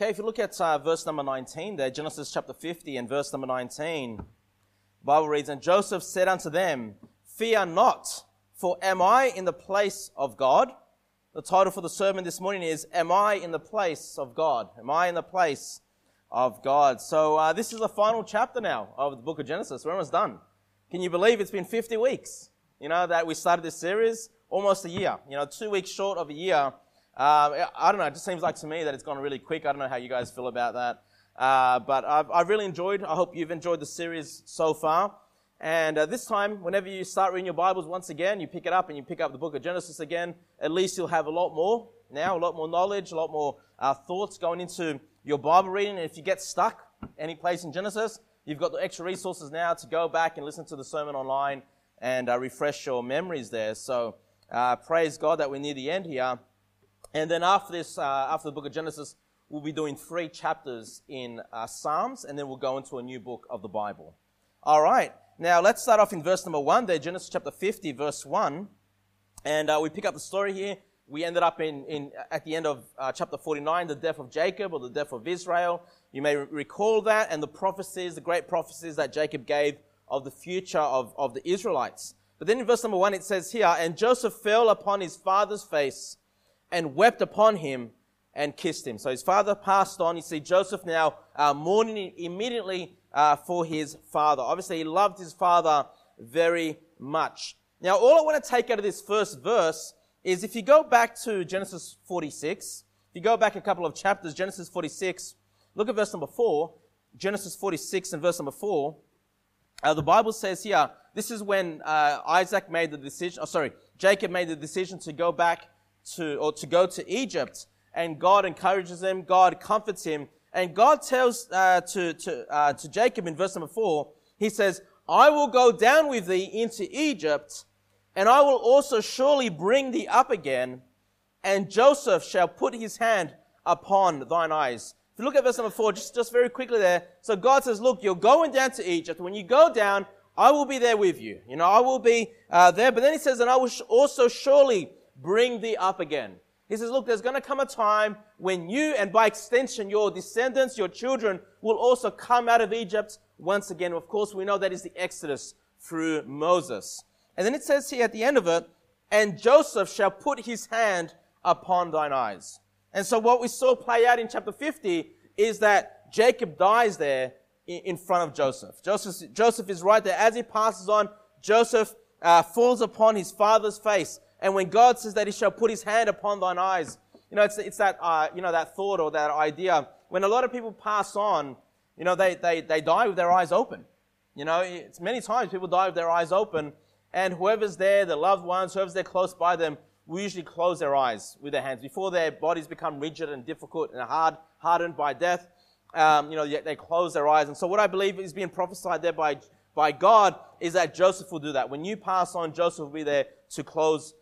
Okay, if you look at verse number 19 there, Genesis chapter 50 and verse number 19, the Bible reads, "And Joseph said unto them, Fear not, for am I in the place of God?" The title for the sermon this morning is, Am I in the place of God? Am I in the place of God? So this is the final chapter now of the book of Genesis. We're almost done. Can you believe it's been 50 weeks, that we started this series? Almost a year, 2 weeks short of a year. I don't know, it just seems like to me that it's gone really quick. I don't know how you guys feel about that. But I've really enjoyed, I hope you've enjoyed the series so far. And this time, whenever you start reading your Bibles once again, you pick it up and you pick up the book of Genesis again, at least you'll have a lot more now, a lot more knowledge, a lot more thoughts going into your Bible reading. And if you get stuck any place in Genesis, you've got the extra resources now to go back and listen to the sermon online and refresh your memories there. So praise God that we're near the end here. And then after this, after the book of Genesis, we'll be doing 3 chapters in Psalms, and then we'll go into a new book of the Bible. All right. Now, let's start off in verse number 1 there, Genesis chapter 50, verse 1. And we pick up the story here. We ended up at the end of chapter 49, the death of Jacob, or the death of Israel. You may recall that, and the prophecies, the great prophecies that Jacob gave of the future of the Israelites. But then in verse number 1, it says here, "And Joseph fell upon his father's face and wept upon him and kissed him." So his father passed on. You see Joseph now mourning immediately for his father. Obviously, he loved his father very much. Now, all I want to take out of this first verse is if you go back to Genesis 46, if you go back a couple of chapters, Genesis 46, look at verse number 4, Genesis 46 and verse number 4, the Bible says here, this is when Jacob made the decision to go back to go to Egypt, and God encourages him, God comforts him, and God tells to Jacob in verse number 4, he says, "I will go down with thee into Egypt, and I will also surely bring thee up again, and Joseph shall put his hand upon thine eyes." If you look at verse number 4, just very quickly there, so God says, look, you're going down to Egypt. When you go down, I will be there with you. I will be there. But then he says, and I will also surely bring thee up again. He says, look, there's going to come a time when you, and by extension, your descendants, your children, will also come out of Egypt once again. Of course, we know that is the Exodus through Moses. And then it says here at the end of it, "And Joseph shall put his hand upon thine eyes." And so what we saw play out in chapter 50 is that Jacob dies there in front of Joseph. Joseph is right there. As he passes on, Joseph falls upon his father's face. And when God says that he shall put his hand upon thine eyes, it's that, that thought or that idea. When a lot of people pass on, they die with their eyes open. It's many times people die with their eyes open, and whoever's there, their loved ones, whoever's there close by them, will usually close their eyes with their hands before their bodies become rigid and difficult and hardened by death. They close their eyes. And so what I believe is being prophesied there by God is that Joseph will do that. When you pass on, Joseph will be there to close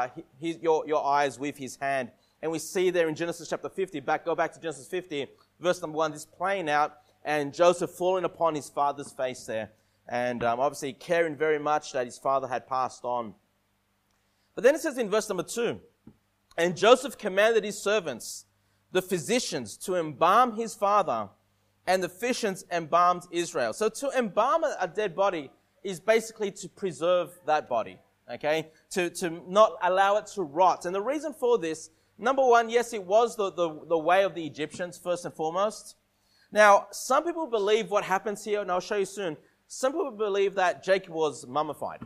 your eyes with his hand. And we see there in Genesis chapter 50, go back to Genesis 50, verse number 1, this playing out, and Joseph falling upon his father's face there, and obviously caring very much that his father had passed on. But then it says in verse number 2, "And Joseph commanded his servants, the physicians, to embalm his father, and the physicians embalmed Israel." So to embalm a dead body is basically to preserve that body, okay? To not allow it to rot. And the reason for this, number one, yes, it was the way of the Egyptians, first and foremost. Now, some people believe what happens here, and I'll show you soon, some people believe that Jacob was mummified.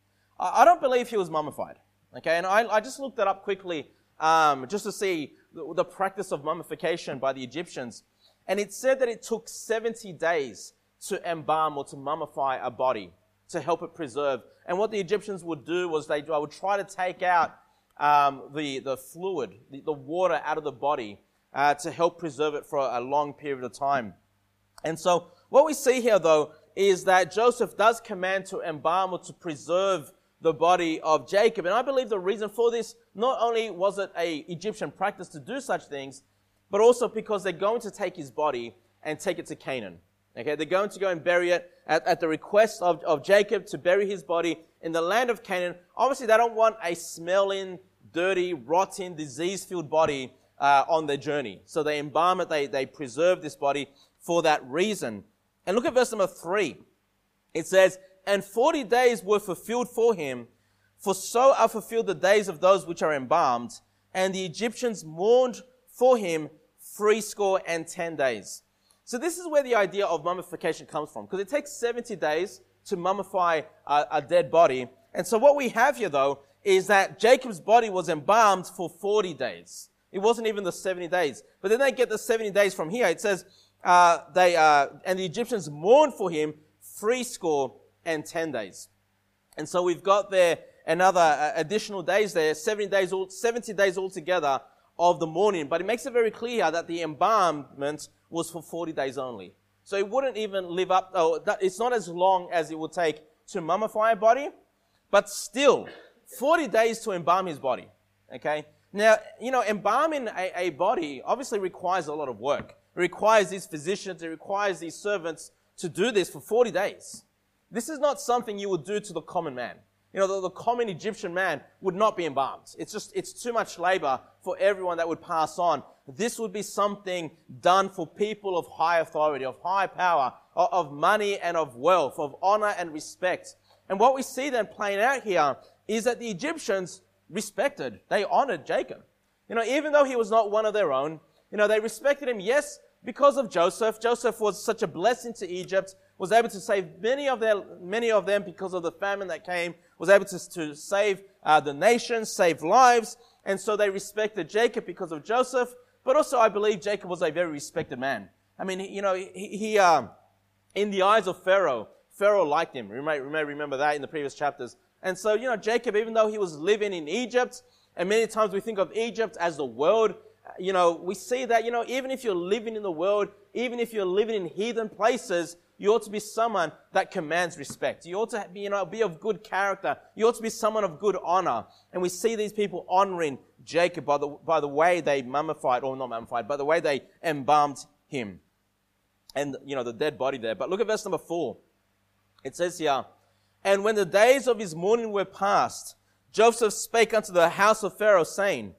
I don't believe he was mummified, okay? And I just looked that up quickly just to see the practice of mummification by the Egyptians. And it said that it took 70 days to embalm or to mummify a body to help it preserve. And what the Egyptians would do was they would try to take out the fluid, the water out of the body to help preserve it for a long period of time. And so what we see here, though, is that Joseph does command to embalm or to preserve the body of Jacob. And I believe the reason for this, not only was it an Egyptian practice to do such things, but also because they're going to take his body and take it to Canaan. Okay, they're going to go and bury it at the request of Jacob to bury his body in the land of Canaan. Obviously, they don't want a smelling, dirty, rotting, disease-filled body on their journey. So they embalm it, they preserve this body for that reason. And look at verse number 3. It says, "And 40 days were fulfilled for him, for so are fulfilled the days of those which are embalmed. And the Egyptians mourned for him 70 days." So this is where the idea of mummification comes from, because it takes 70 days to mummify a dead body. And so what we have here, though, is that Jacob's body was embalmed for 40 days. It wasn't even the 70 days. But then they get the 70 days from here. It says, and the Egyptians mourned for him 70 days. And so we've got there another additional days there, 70 days altogether of the mourning. But it makes it very clear that the embalmment was for 40 days only. So it wouldn't even live up, it's not as long as it would take to mummify a body, but still, 40 days to embalm his body. Okay? Now, embalming a body obviously requires a lot of work. It requires these physicians, it requires these servants to do this for 40 days. This is not something you would do to the common man. The common Egyptian man would not be embalmed. It's too much labor for everyone that would pass on. This would be something done for people of high authority, of high power, of money and of wealth, of honor and respect. And what we see then playing out here is that the Egyptians respected, they honored Jacob. Even though he was not one of their own, they respected him, yes, because of Joseph. Joseph was such a blessing to Egypt, was able to save many of them because of the famine that came, was able to save the nation, save lives. And so they respected Jacob because of Joseph. But also I believe Jacob was a very respected man. I mean, he in the eyes of Pharaoh liked him. You may remember that in the previous chapters. And so, Jacob, even though he was living in Egypt, and many times we think of Egypt as the world, we see that, even if you're living in the world, even if you're living in heathen places, you ought to be someone that commands respect. You ought to be of good character. You ought to be someone of good honor. And we see these people honoring Jacob by the way they mummified, or not mummified, by the way they embalmed him. And, the dead body there. But look at verse number 4. It says here, "And when the days of his mourning were past, Joseph spake unto the house of Pharaoh, saying,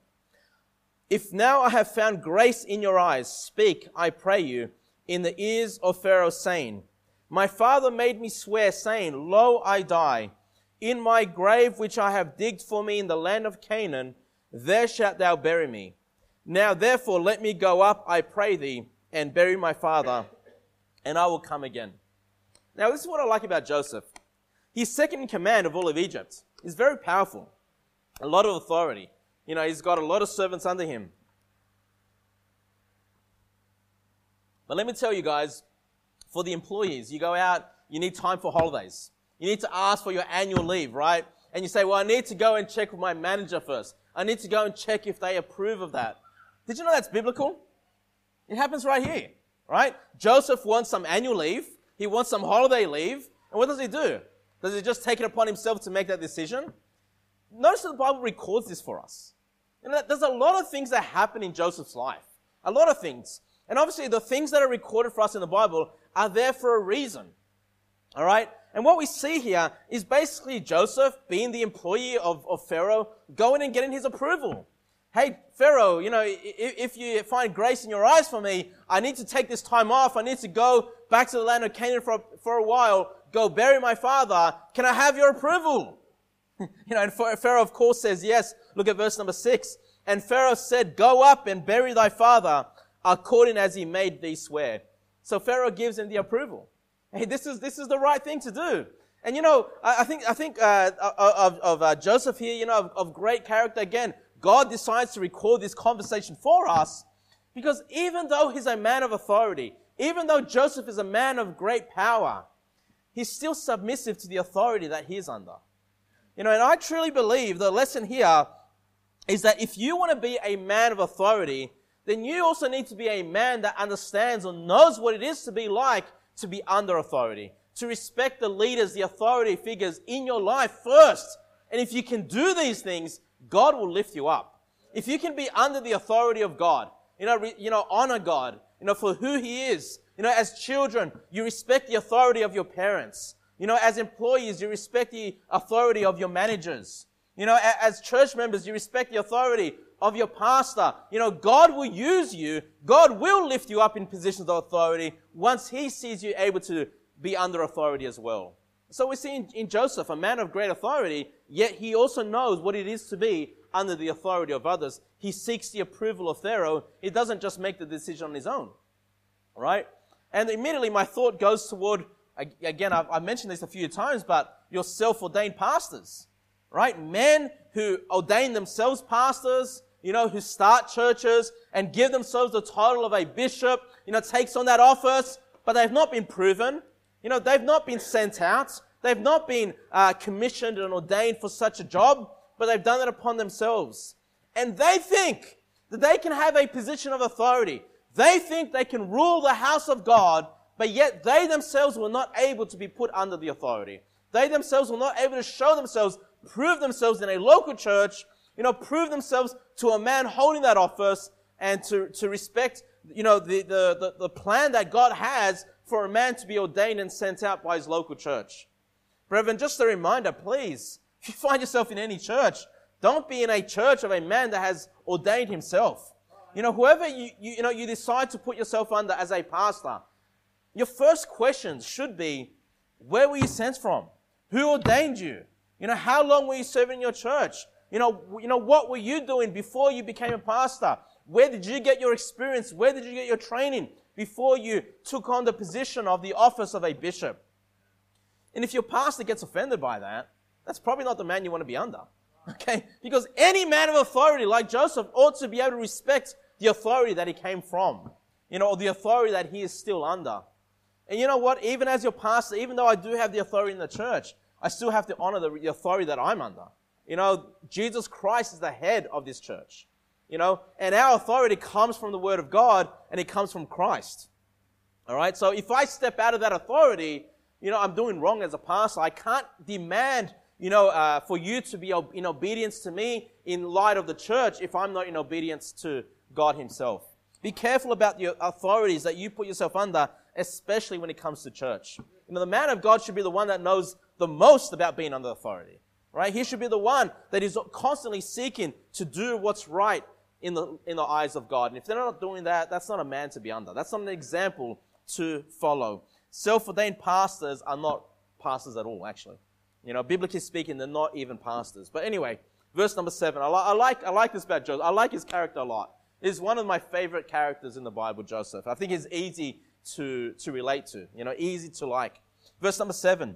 If now I have found grace in your eyes, speak, I pray you, in the ears of Pharaoh, saying, My father made me swear, saying, Lo, I die. In my grave which I have digged for me in the land of Canaan, there shalt thou bury me. Now therefore let me go up, I pray thee, and bury my father, and I will come again." Now this is what I like about Joseph. He's second in command of all of Egypt. He's very powerful. A lot of authority. He's got a lot of servants under him. But let me tell you guys, for the employees, you go out, you need time for holidays. You need to ask for your annual leave, right? And you say, well, I need to go and check with my manager first. I need to go and check if they approve of that. Did you know that's biblical? It happens right here, right? Joseph wants some annual leave. He wants some holiday leave. And what does he do? Does he just take it upon himself to make that decision? Notice that the Bible records this for us. There's a lot of things that happen in Joseph's life. A lot of things. And obviously the things that are recorded for us in the Bible are there for a reason. All right? And what we see here is basically Joseph, being the employee of Pharaoh, going and getting his approval. Hey, Pharaoh, if you find grace in your eyes for me, I need to take this time off. I need to go back to the land of Canaan for a while, go bury my father. Can I have your approval? And Pharaoh, of course, says yes. Look at verse number 6. "And Pharaoh said, Go up and bury thy father, according as he made thee swear." So Pharaoh gives him the approval. Hey, this is the right thing to do. And I think of Joseph here, of great character. Again, God decides to record this conversation for us because even though he's a man of authority, even though Joseph is a man of great power, he's still submissive to the authority that he's under. And I truly believe the lesson here is that if you want to be a man of authority, then you also need to be a man that understands or knows what it is to be like to be under authority, to respect the leaders, the authority figures in your life first. And if you can do these things, God will lift you up. If you can be under the authority of God, honor God, for who He is. As children, you respect the authority of your parents. As employees, you respect the authority of your managers. As church members, you respect the authority of your pastor. God will use you. God will lift you up in positions of authority once He sees you able to be under authority as well. So we see in Joseph, a man of great authority, yet he also knows what it is to be under the authority of others. He seeks the approval of Pharaoh. He doesn't just make the decision on his own. All right? And immediately my thought goes toward, again, I've mentioned this a few times, but your self-ordained pastors. Right? Men who ordain themselves pastors, who start churches and give themselves the title of a bishop, takes on that office, but they've not been proven. They've not been sent out. They've not been commissioned and ordained for such a job, but they've done it upon themselves. And they think that they can have a position of authority. They think they can rule the house of God, but yet they themselves were not able to be put under the authority. They themselves were not able to show themselves, prove themselves in a local church, prove themselves to a man holding that office, and to respect, the plan that God has for a man to be ordained and sent out by his local church. Brethren, just a reminder, please, if you find yourself in any church, don't be in a church of a man that has ordained himself. Whoever you decide to put yourself under as a pastor, your first questions should be, where were you sent from? Who ordained you? How long were you serving in your church? What were you doing before you became a pastor? Where did you get your experience? Where did you get your training before you took on the position of the office of a bishop? And if your pastor gets offended by that, that's probably not the man you want to be under. Okay? Because any man of authority like Joseph ought to be able to respect the authority that he came from, or the authority that he is still under. And you know what? Even as your pastor, even though I do have the authority in the church, I still have to honor the authority that I'm under. Jesus Christ is the head of this church. And our authority comes from the Word of God, and it comes from Christ. All right? So if I step out of that authority, I'm doing wrong as a pastor. I can't demand, for you to be in obedience to me in light of the church if I'm not in obedience to God Himself. Be careful about the authorities that you put yourself under, especially when it comes to church. The man of God should be the one that knows the most about being under authority. Right? He should be the one that is constantly seeking to do what's right in the eyes of God. And if they're not doing that, that's not a man to be under. That's not an example to follow. Self-ordained pastors are not pastors at all, actually. Biblically speaking, they're not even pastors. But anyway, verse number 7. I like this about Joseph. I like his character a lot. He's one of my favorite characters in the Bible, Joseph. I think he's easy to relate to, easy to like. Verse number 7.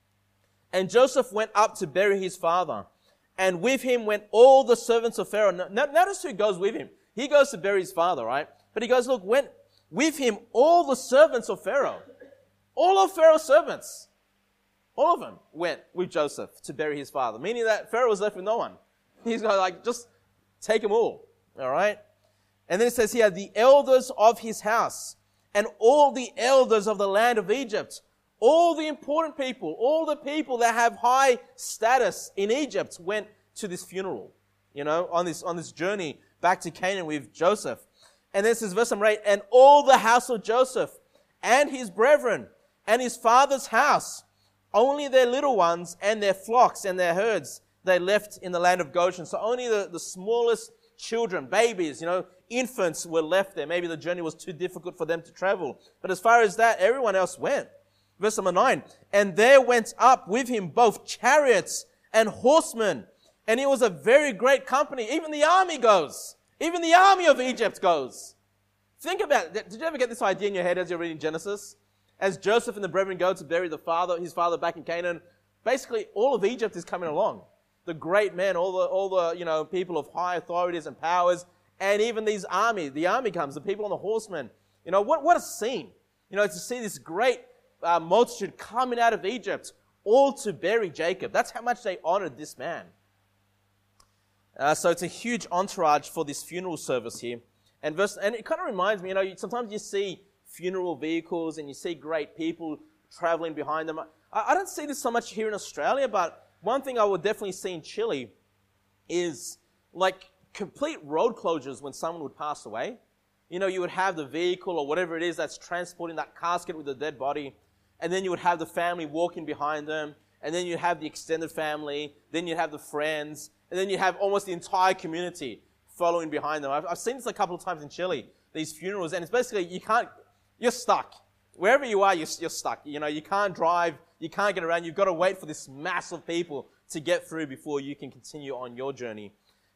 And Joseph went up to bury his father, and with him went all the servants of Pharaoh. Notice who goes with him. He goes to bury his father, right? But he goes, look, went with him all the servants of Pharaoh. All of Pharaoh's servants. All of them went with Joseph to bury his father, meaning that Pharaoh was left with no one. He's going just take them all right? And then it says here, the elders of his house and all the elders of the land of Egypt, all the important people, all the people that have high status in Egypt went to this funeral, on this journey back to Canaan with Joseph. And then it says, verse number 8, and all the house of Joseph and his brethren and his father's house, only their little ones and their flocks and their herds they left in the land of Goshen. So only the smallest children, babies, infants were left there. Maybe the journey was too difficult for them to travel. But as far as that, everyone else went. Verse number 9, and there went up with him both chariots and horsemen, and it was a very great company. Even the army goes. Even the army of Egypt goes. Think about it. Did you ever get this idea in your head as you're reading Genesis? As Joseph and the brethren go to bury his father back in Canaan, basically all of Egypt is coming along. The great men, all the people of high authorities and powers, and even the army comes, the people on the horsemen. What a scene. To see this great multitude coming out of Egypt, all to bury Jacob. That's how much they honored this man. So it's a huge entourage for this funeral service here. And it kind of reminds me, sometimes you see funeral vehicles and you see great people traveling behind them. I don't see this so much here in Australia, but one thing I would definitely see in Chile is like complete road closures when someone would pass away. You would have the vehicle or whatever it is that's transporting that casket with the dead body, and then you would have the family walking behind them, and then you have the extended family, then you have the friends, and then you have almost the entire community following behind them. I've seen this a couple of times in Chile, these funerals, and it's basically you're stuck. Wherever you are, you're stuck. You can't drive, you can't get around. You've got to wait for this mass of people to get through before you can continue on your journey.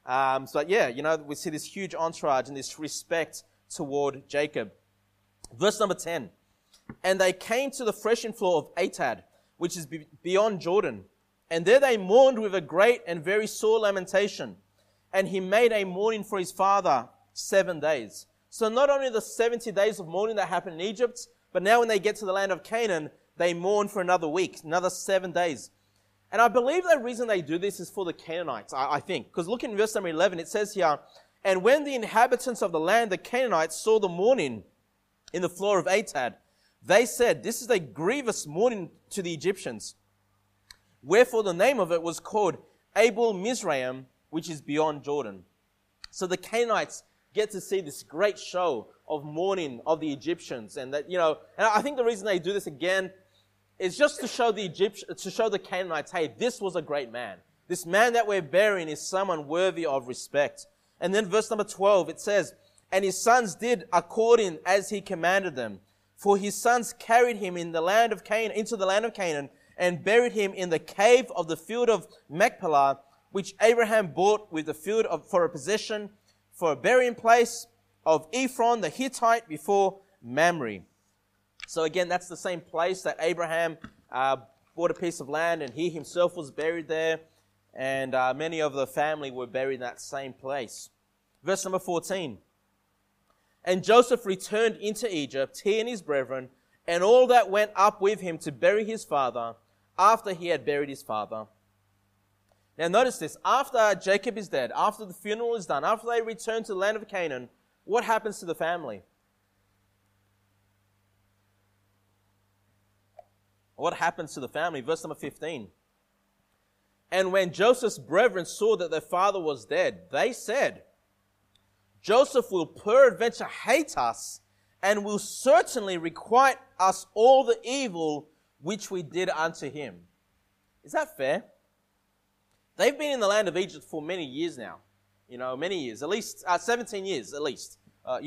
We see this huge entourage and this respect toward Jacob. Verse number 10. And they came to the threshing floor of Atad, which is beyond Jordan. And there they mourned with a great and very sore lamentation. And he made a mourning for his father 7 days. So not only the 70 days of mourning that happened in Egypt, but now when they get to the land of Canaan, they mourn for another week, another 7 days. And I believe the reason they do this is for the Canaanites, I think. Because look in verse number 11, it says here, and when the inhabitants of the land, the Canaanites, saw the mourning in the floor of Atad, they said, this is a grievous mourning to the Egyptians. Wherefore the name of it was called Abel Mizraim, which is beyond Jordan. So the Canaanites get to see this great show of mourning of the Egyptians. And that, and I think the reason they do this again is just to show the Canaanites, hey, this was a great man. This man that we're burying is someone worthy of respect. And then verse number 12, it says, and his sons did according as he commanded them. For his sons carried him in the land of Canaan, into the land of Canaan, and buried him in the cave of the field of Machpelah, which Abraham bought with the field for a possession, for a burying place of Ephron the Hittite before Mamre. So again, that's the same place that Abraham bought a piece of land, and he himself was buried there, and many of the family were buried in that same place. Verse number 14. And Joseph returned into Egypt, he and his brethren, and all that went up with him to bury his father, after he had buried his father. Now notice this, after Jacob is dead, after the funeral is done, after they return to the land of Canaan, what happens to the family? What happens to the family? Verse number 15. And when Joseph's brethren saw that their father was dead, they said, Joseph will peradventure hate us, and will certainly requite us all the evil which we did unto him. Is that fair? They've been in the land of Egypt for many years now. Many years, at least 17 years at least.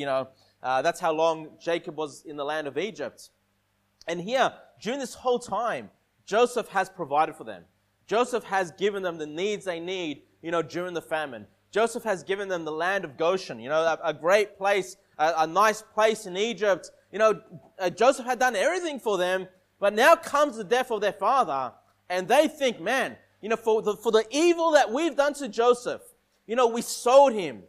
That's how long Jacob was in the land of Egypt. And here, during this whole time, Joseph has provided for them. Joseph has given them the needs they need, during the famine. Joseph has given them the land of Goshen, a great place, a nice place in Egypt. Joseph had done everything for them, but now comes the death of their father, and they think, man, for the evil that we've done to Joseph, we sold him,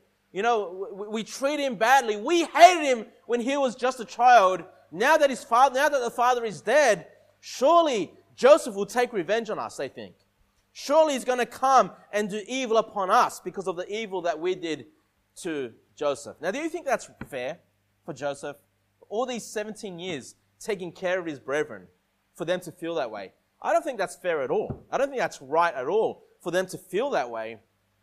we treated him badly, we hated him when he was just a child. Now that the father is dead, surely Joseph will take revenge on us, they think. Surely he's going to come and do evil upon us because of the evil that we did to Joseph. Now, do you think that's fair for Joseph? All these 17 years taking care of his brethren, for them to feel that way. I don't think that's fair at all. I don't think that's right at all for them to feel that way.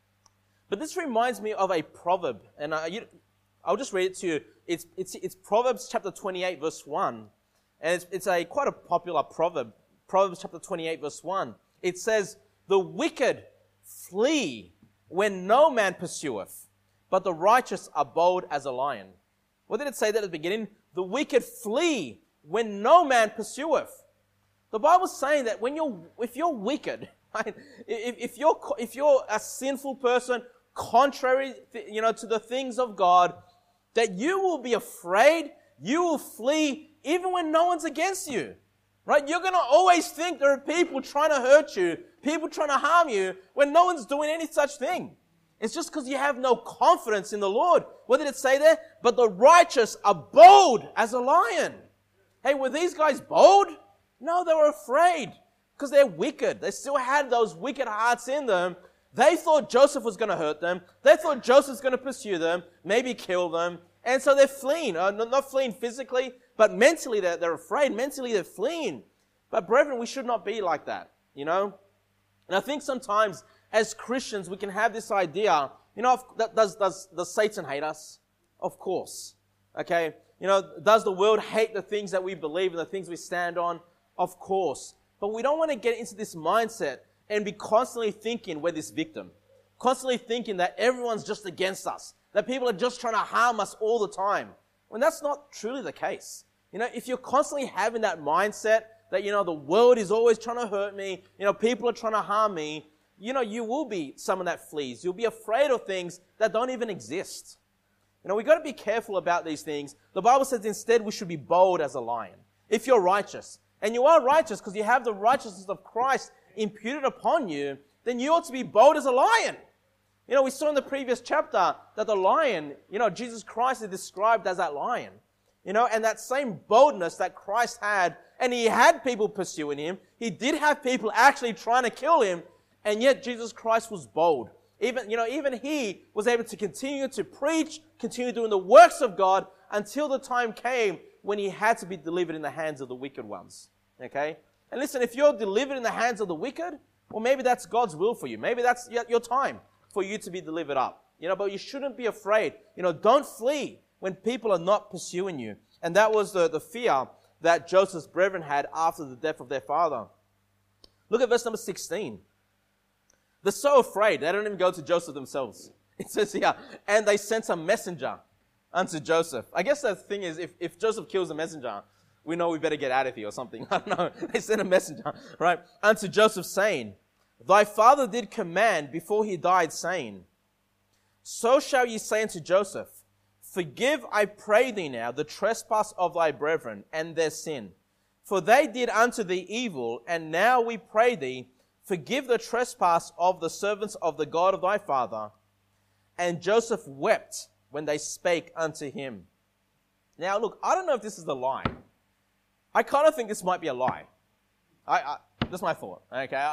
But this reminds me of a proverb, and I'll just read it to you. It's Proverbs chapter 28, verse 1. And it's quite a popular proverb. Proverbs chapter 28, verse 1. It says, the wicked flee when no man pursueth, but the righteous are bold as a lion. What did it say there at the beginning? The wicked flee when no man pursueth. The Bible's saying that if you're wicked, right, if you're a sinful person, contrary, to the things of God, that you will be afraid, you will flee even when no one's against you. Right? You're going to always think there are people trying to hurt you, people trying to harm you, when no one's doing any such thing. It's just because you have no confidence in the Lord. What did it say there? But the righteous are bold as a lion. Hey, were these guys bold? No, they were afraid because they're wicked. They still had those wicked hearts in them. They thought Joseph was going to hurt them. They thought Joseph was going to pursue them, maybe kill them. And so they're fleeing, not fleeing physically, but mentally they're afraid. Mentally they're fleeing. But brethren, we should not be like that, And I think sometimes as Christians we can have this idea, does Satan hate us? Of course. Okay? Does the world hate the things that we believe and the things we stand on? Of course. But we don't want to get into this mindset and be constantly thinking we're this victim. constantly thinking that everyone's just against us, that people are just trying to harm us all the time, when that's not truly the case. If you're constantly having that mindset that, the world is always trying to hurt me, people are trying to harm me, you will be someone that flees. You'll be afraid of things that don't even exist. We've got to be careful about these things. The Bible says instead we should be bold as a lion. If you're righteous, and you are righteous because you have the righteousness of Christ imputed upon you, then you ought to be bold as a lion. We saw in the previous chapter that the lion, Jesus Christ is described as that lion. And that same boldness that Christ had, and he had people pursuing him, he did have people actually trying to kill him, and yet Jesus Christ was bold. Even he was able to continue to preach, continue doing the works of God until the time came when he had to be delivered in the hands of the wicked ones. Okay? And listen, if you're delivered in the hands of the wicked, well, maybe that's God's will for you. Maybe that's your time for you to be delivered up. But you shouldn't be afraid. Don't flee when people are not pursuing you. And that was the fear that Joseph's brethren had after the death of their father. Look at verse number 16. They're so afraid, they don't even go to Joseph themselves. It says here, and they sent a messenger unto Joseph. I guess the thing is, if Joseph kills the messenger, we know we better get out of here or something. I don't know. They sent a messenger, right, unto Joseph, saying, Thy father did command before he died, saying, So shall ye say unto Joseph, Forgive, I pray thee now, the trespass of thy brethren and their sin. For they did unto thee evil, and now we pray thee, Forgive the trespass of the servants of the God of thy father. And Joseph wept when they spake unto him. Now look, I don't know if this is a lie. I kind of think this might be a lie. That's my thought. Okay.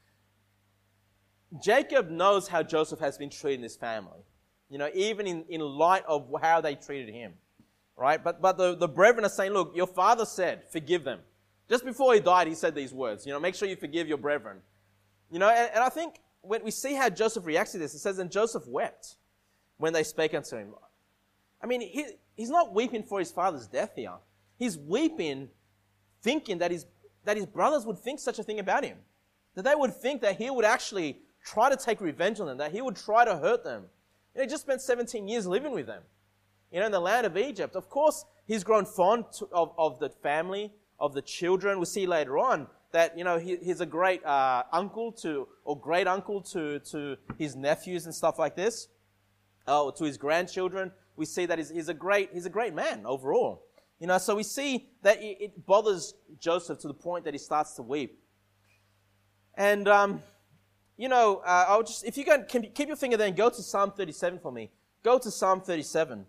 Jacob knows how Joseph has been treating his family. Even in light of how they treated him. Right? But the brethren are saying, look, your father said, forgive them. Just before he died, he said these words. Make sure you forgive your brethren. And I think when we see how Joseph reacts to this, it says, and Joseph wept when they spake unto him. I mean, he's not weeping for his father's death here. He's weeping thinking that his brothers would think such a thing about him. That they would think that he would actually try to take revenge on them, that he would try to hurt them. He just spent 17 years living with them, in the land of Egypt. Of course, he's grown fond of the family, of the children. We'll see later on that, he's a great uncle or great uncle to his nephews and stuff like this, to his grandchildren. We see that he's a great man overall. So we see that it bothers Joseph to the point that he starts to weep. And, if you can keep your finger there and go to Psalm 37 for me. Go to Psalm 37.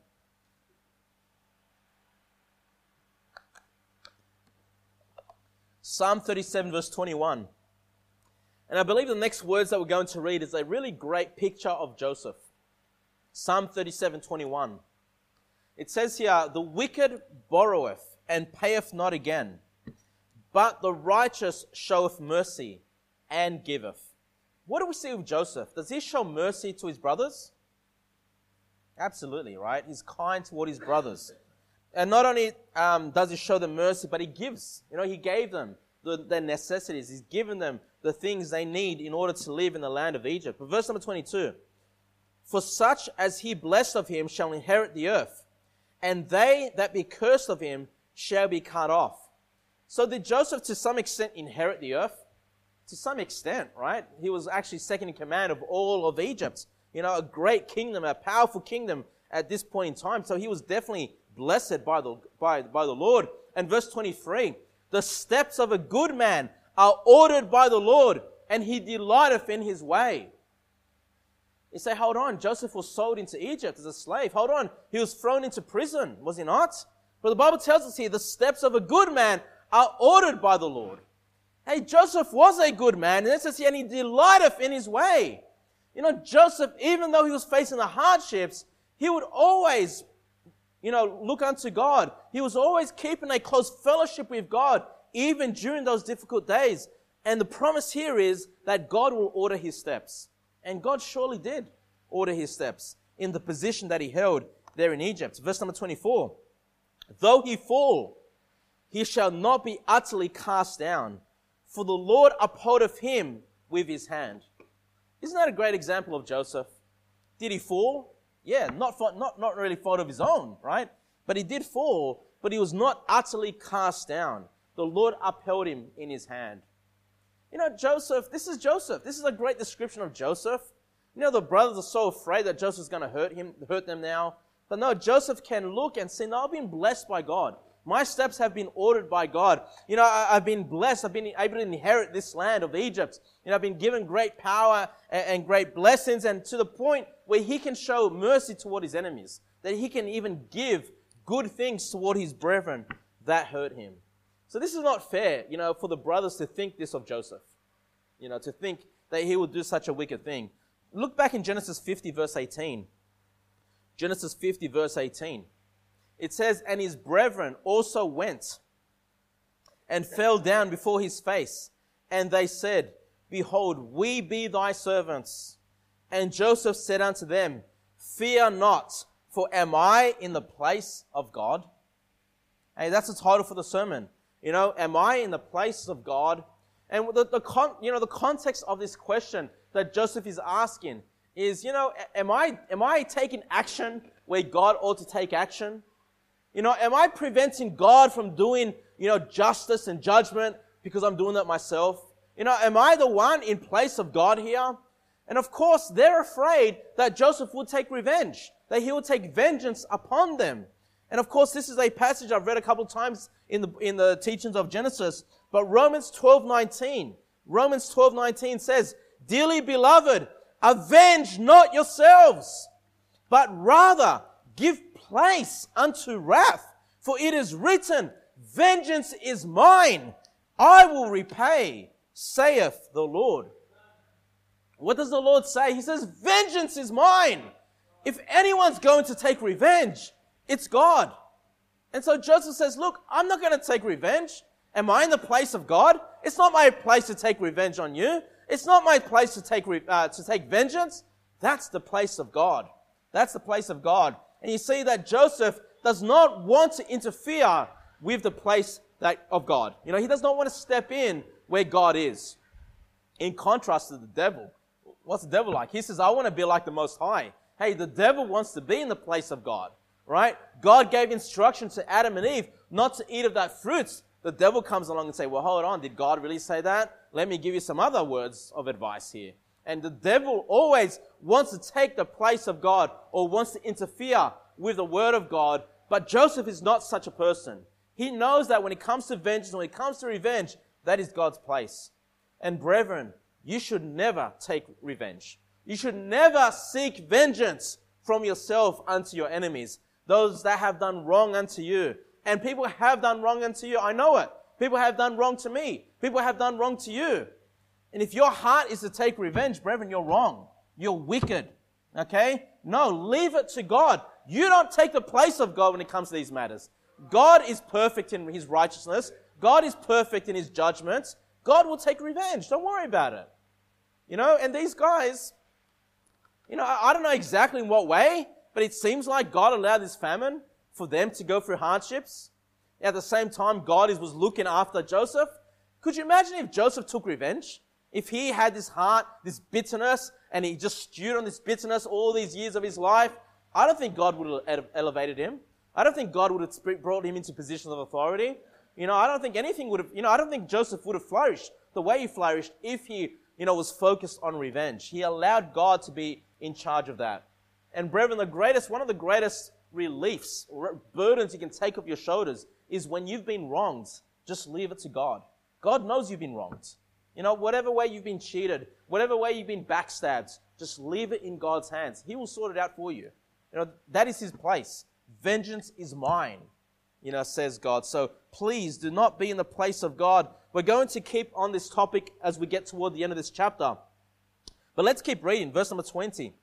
Psalm 37 verse 21. And I believe the next words that we're going to read is a really great picture of Joseph. Psalm 37:21. It says here, the wicked borroweth and payeth not again, but the righteous showeth mercy and giveth. What do we see with Joseph? Does he show mercy to his brothers? Absolutely, right? He's kind toward his brothers. And not only does he show them mercy, but he gives. He gave them their necessities. He's given them the things they need in order to live in the land of Egypt. But verse number 22. For such as he blessed of him shall inherit the earth, and they that be cursed of him shall be cut off. So did Joseph to some extent inherit the earth? To some extent, right? He was actually second in command of all of Egypt. A great kingdom, a powerful kingdom at this point in time. So he was definitely blessed by the Lord. And verse 23, the steps of a good man are ordered by the Lord, and he delighteth in his way. You say, hold on, Joseph was sold into Egypt as a slave. Hold on, he was thrown into prison, was he not? But the Bible tells us here, the steps of a good man are ordered by the Lord. Hey, Joseph was a good man, and it says here, and he delighteth in his way. Joseph, even though he was facing the hardships, he would always, look unto God. He was always keeping a close fellowship with God, even during those difficult days. And the promise here is that God will order his steps. And God surely did order his steps in the position that he held there in Egypt. Verse number 24. Though he fall, he shall not be utterly cast down, for the Lord upholdeth him with his hand. Isn't that a great example of Joseph? Did he fall? Yeah, not really fault of his own, right? But he did fall, but he was not utterly cast down. The Lord upheld him in his hand. You know, Joseph. This is a great description of Joseph. You know, the brothers are so afraid that Joseph's going to hurt them now. But no, Joseph can look and say, no, I've been blessed by God. My steps have been ordered by God. You know, I've been blessed. I've been able to inherit this land of Egypt. You know, I've been given great power and great blessings, and to the point where he can show mercy toward his enemies, that he can even give good things toward his brethren that hurt him. So this is not fair, you know, for the brothers to think this of Joseph. You know, to think that he would do such a wicked thing. Look back in Genesis 50, verse 18. Genesis 50, verse 18. It says, and his brethren also went and fell down before his face. And they said, behold, we be thy servants. And Joseph said unto them, fear not, for am I in the place of God? Hey, that's the title for the sermon. You know, am I in the place of God? And the context of this question that Joseph is asking is, you know, am I taking action where God ought to take action? You know, am I preventing God from doing, you know, justice and judgment because I'm doing that myself? You know, am I the one in place of God here? And of course, they're afraid that Joseph would take revenge, that he would take vengeance upon them. And of course, this is a passage I've read a couple of times in the teachings of Genesis. But Romans 12:19 says, dearly beloved, avenge not yourselves, but rather give place unto wrath. For it is written, vengeance is mine, I will repay, saith the Lord. What does the Lord say? He says, vengeance is mine. If anyone's going to take revenge, it's God. And so Joseph says, look, I'm not going to take revenge. Am I in the place of God? It's not my place to take revenge on you. It's not my place to take vengeance. That's the place of God. That's the place of God. And you see that Joseph does not want to interfere with the place of God. You know, he does not want to step in where God is. In contrast to the devil. What's the devil like? He says, I want to be like the Most High. Hey, the devil wants to be in the place of God, right? God gave instructions to Adam and Eve not to eat of that fruit. The devil comes along and says, well, hold on, did God really say that? Let me give you some other words of advice here. And the devil always wants to take the place of God or wants to interfere with the word of God. But Joseph is not such a person. He knows that when it comes to vengeance, when it comes to revenge, that is God's place. And brethren, you should never take revenge. You should never seek vengeance from yourself unto your enemies, those that have done wrong unto you. And people have done wrong unto you. I know it. People have done wrong to me. People have done wrong to you. And if your heart is to take revenge, brethren, you're wrong. You're wicked. Okay? No, leave it to God. You don't take the place of God when it comes to these matters. God is perfect in His righteousness. God is perfect in His judgments. God will take revenge. Don't worry about it. You know, and these guys, you know, I don't know exactly in what way, but it seems like God allowed this famine for them to go through hardships. At the same time, God was looking after Joseph. Could you imagine if Joseph took revenge? If he had this heart, this bitterness, and he just stewed on this bitterness all these years of his life, I don't think God would have elevated him. I don't think God would have brought him into positions of authority. You know, I don't think anything would have, I don't think Joseph would have flourished the way he flourished if he, was focused on revenge. He allowed God to be in charge of that. And brethren, one of the greatest reliefs, or burdens you can take off your shoulders is when you've been wronged, just leave it to God. God knows you've been wronged. Whatever way you've been cheated, whatever way you've been backstabbed, just leave it in God's hands. He will sort it out for you. That is His place. Vengeance is mine, says God. So please do not be in the place of God. We're going to keep on this topic as we get toward the end of this chapter. But let's keep reading. Verse number 20.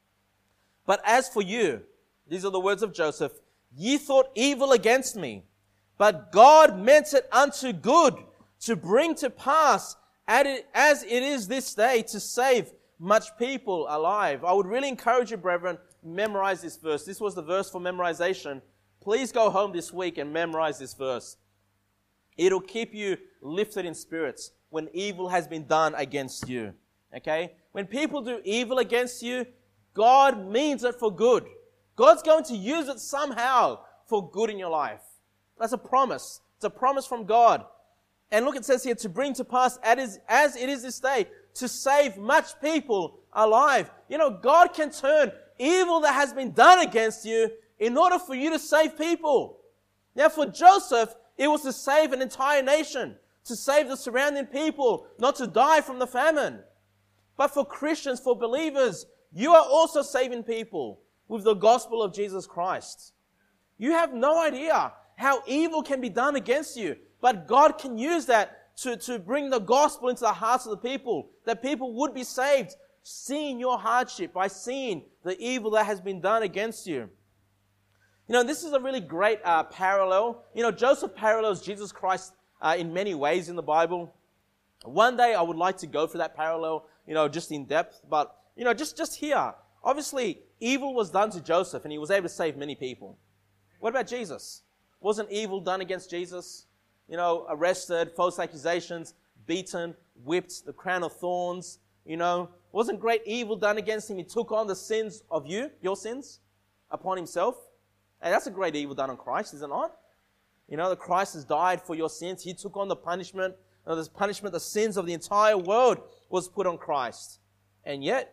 But as for you, these are the words of Joseph, ye thought evil against me, but God meant it unto good, to bring to pass as it is this day, to save much people alive. I would really encourage you, brethren, memorize this verse. This was the verse for memorization. Please go home this week and memorize this verse. It'll keep you lifted in spirits when evil has been done against you. Okay? When people do evil against you, God means it for good. God's going to use it somehow for good in your life. That's a promise. It's a promise from God. And look, it says here, to bring to pass as it is this day, to save much people alive. You know, God can turn evil that has been done against you in order for you to save people. Now, for Joseph, it was to save an entire nation, to save the surrounding people, not to die from the famine. But for Christians, for believers, you are also saving people with the gospel of Jesus Christ. You have no idea how evil can be done against you, but God can use that to bring the gospel into the hearts of the people, that people would be saved, seeing your hardship, by seeing the evil that has been done against you. You know, this is a really great parallel. You know, Joseph parallels Jesus Christ in many ways in the Bible. One day I would like to go for that parallel, you know, just in depth, but, you know, just here. Obviously, evil was done to Joseph and he was able to save many people. What about Jesus? Wasn't evil done against Jesus? You know, arrested, false accusations, beaten, whipped, the crown of thorns, you know. Wasn't great evil done against him? He took on the sins of you, your sins, upon himself. And that's a great evil done on Christ, is it not? You know, that Christ has died for your sins. He took on the punishment. The sins of the entire world was put on Christ. And yet,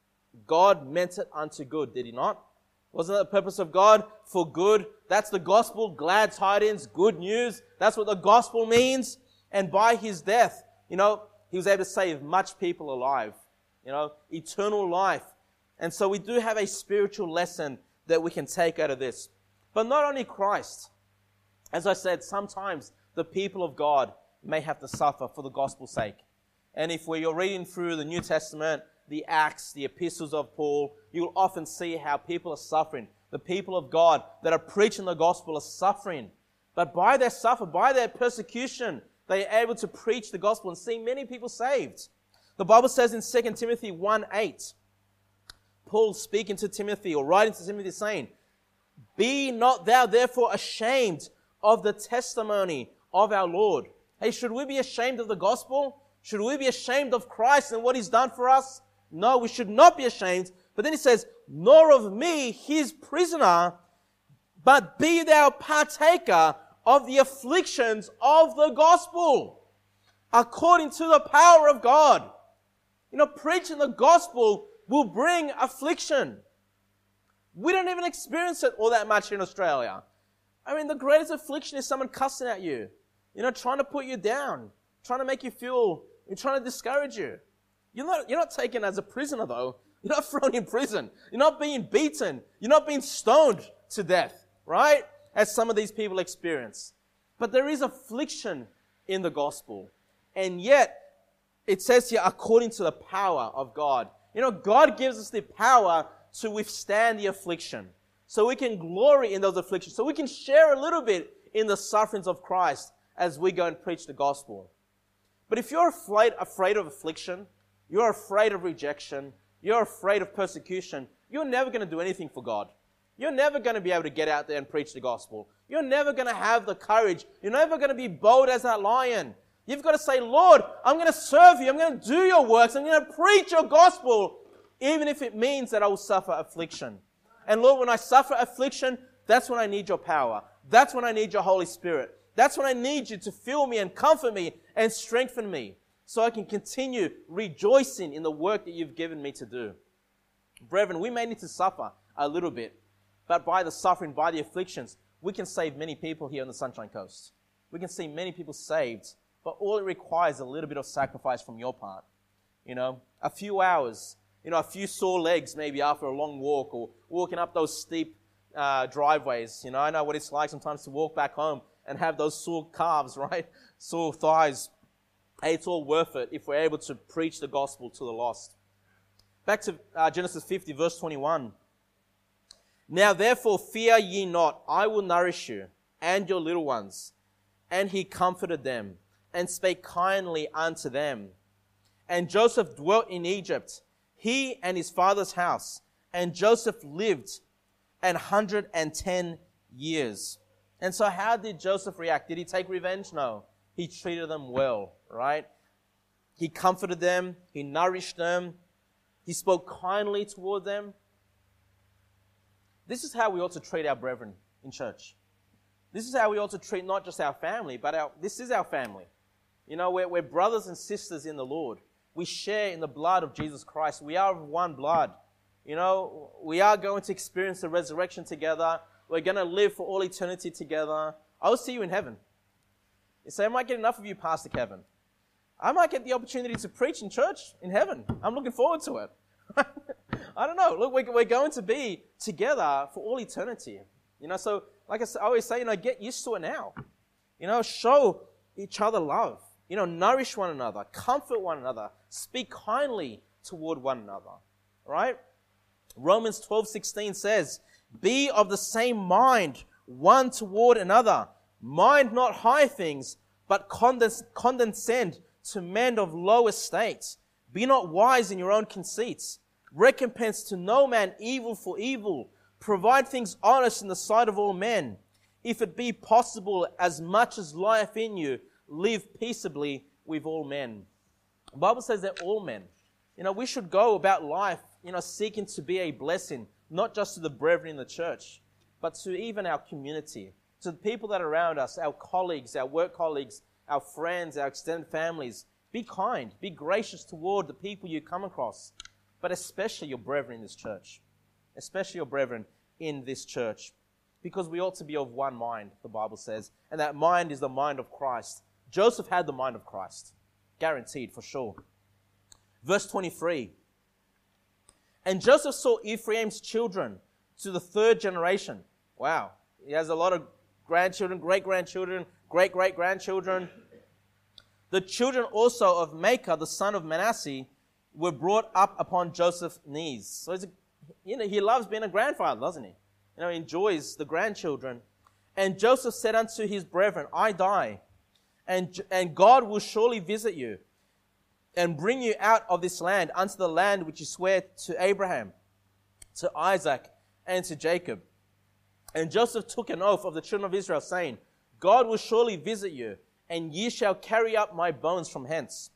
God meant it unto good, did he not? Wasn't that the purpose of God? For good. That's the gospel, glad tidings, good news. That's what the gospel means. And by his death, you know, he was able to save much people alive. You know, eternal life. And so we do have a spiritual lesson that we can take out of this. But not only Christ. As I said, sometimes the people of God may have to suffer for the gospel's sake. And if you're reading through the New Testament, the Acts, the epistles of Paul, you'll often see how people are suffering. The people of God that are preaching the gospel are suffering. But by their suffer, by their persecution, they are able to preach the gospel and see many people saved. The Bible says in 2 Timothy 1:8, Paul speaking to Timothy or writing to Timothy saying, "Be not thou therefore ashamed of the testimony of our Lord." Hey, should we be ashamed of the gospel? Should we be ashamed of Christ and what he's done for us? No, we should not be ashamed. But then he says, "Nor of me, his prisoner, but be thou partaker of the afflictions of the gospel, according to the power of God." You know, preaching the gospel will bring affliction. We don't even experience it all that much in Australia. I mean, the greatest affliction is someone cussing at you, you know, trying to put you down, trying to make you feel, trying to discourage you. You're not taken as a prisoner, though. You're not thrown in prison. You're not being beaten. You're not being stoned to death, right? As some of these people experience. But there is affliction in the gospel. And yet, it says here, according to the power of God. You know, God gives us the power to withstand the affliction. So we can glory in those afflictions. So we can share a little bit in the sufferings of Christ as we go and preach the gospel. But if you're afraid of affliction, you're afraid of rejection, you're afraid of persecution, you're never going to do anything for God. You're never going to be able to get out there and preach the gospel. You're never going to have the courage. You're never going to be bold as that lion. You've got to say, "Lord, I'm going to serve you. I'm going to do your works. I'm going to preach your gospel, even if it means that I will suffer affliction. And Lord, when I suffer affliction, that's when I need your power. That's when I need your Holy Spirit. That's when I need you to fill me and comfort me and strengthen me so I can continue rejoicing in the work that you've given me to do." Brethren, we may need to suffer a little bit, but by the suffering, by the afflictions, we can save many people here on the Sunshine Coast. We can see many people saved, but all it requires is a little bit of sacrifice from your part. You know, a few hours, you know, a few sore legs maybe after a long walk or walking up those steep driveways. You know, I know what it's like sometimes to walk back home and have those sore calves, right? Sore thighs. Hey, it's all worth it if we're able to preach the gospel to the lost. Back to Genesis 50, verse 21. "Now therefore fear ye not, I will nourish you and your little ones. And he comforted them and spake kindly unto them. And Joseph dwelt in Egypt, he and his father's house. And Joseph lived 110 years." And so how did Joseph react? Did he take revenge? No. He treated them well, right? He comforted them. He nourished them. He spoke kindly toward them. This is how we ought to treat our brethren in church. This is how we ought to treat not just our family, but this is our family. You know, we're brothers and sisters in the Lord. We share in the blood of Jesus Christ. We are of one blood. You know, we are going to experience the resurrection together. We're going to live for all eternity together. I'll see you in heaven. You say, I might get enough of you, Pastor Kevin. I might get the opportunity to preach in church in heaven. I'm looking forward to it. I don't know. Look, we're going to be together for all eternity. You know, so like I always say, you know, get used to it now. You know, show each other love. You know, nourish one another, comfort one another, speak kindly toward one another. Right? Romans 12:16 says, be of the same mind one toward another. Mind not high things, but condescend to men of low estate. Be not wise in your own conceits. Recompense to no man evil for evil. Provide things honest in the sight of all men. If it be possible, as much as lieth in you, live peaceably with all men. The Bible says that all men. You know, we should go about life, you know, seeking to be a blessing, not just to the brethren in the church, but to even our community, to the people that are around us, our colleagues, our work colleagues, our friends, our extended families. Be kind, be gracious toward the people you come across, but especially your brethren in this church. Especially your brethren in this church. Because we ought to be of one mind, the Bible says, and that mind is the mind of Christ. Joseph had the mind of Christ. Guaranteed, for sure. Verse 23. And Joseph saw Ephraim's children to the third generation. Wow. He has a lot of grandchildren, great-grandchildren, great-great-grandchildren. The children also of Machir, the son of Manasseh, were brought up upon Joseph's knees. So he loves being a grandfather, doesn't he? You know, he enjoys the grandchildren. And Joseph said unto his brethren, I die, and God will surely visit you, and bring you out of this land unto the land which he sware to Abraham, to Isaac, and to Jacob. And Joseph took an oath of the children of Israel, saying, God will surely visit you, and ye shall carry up my bones from hence.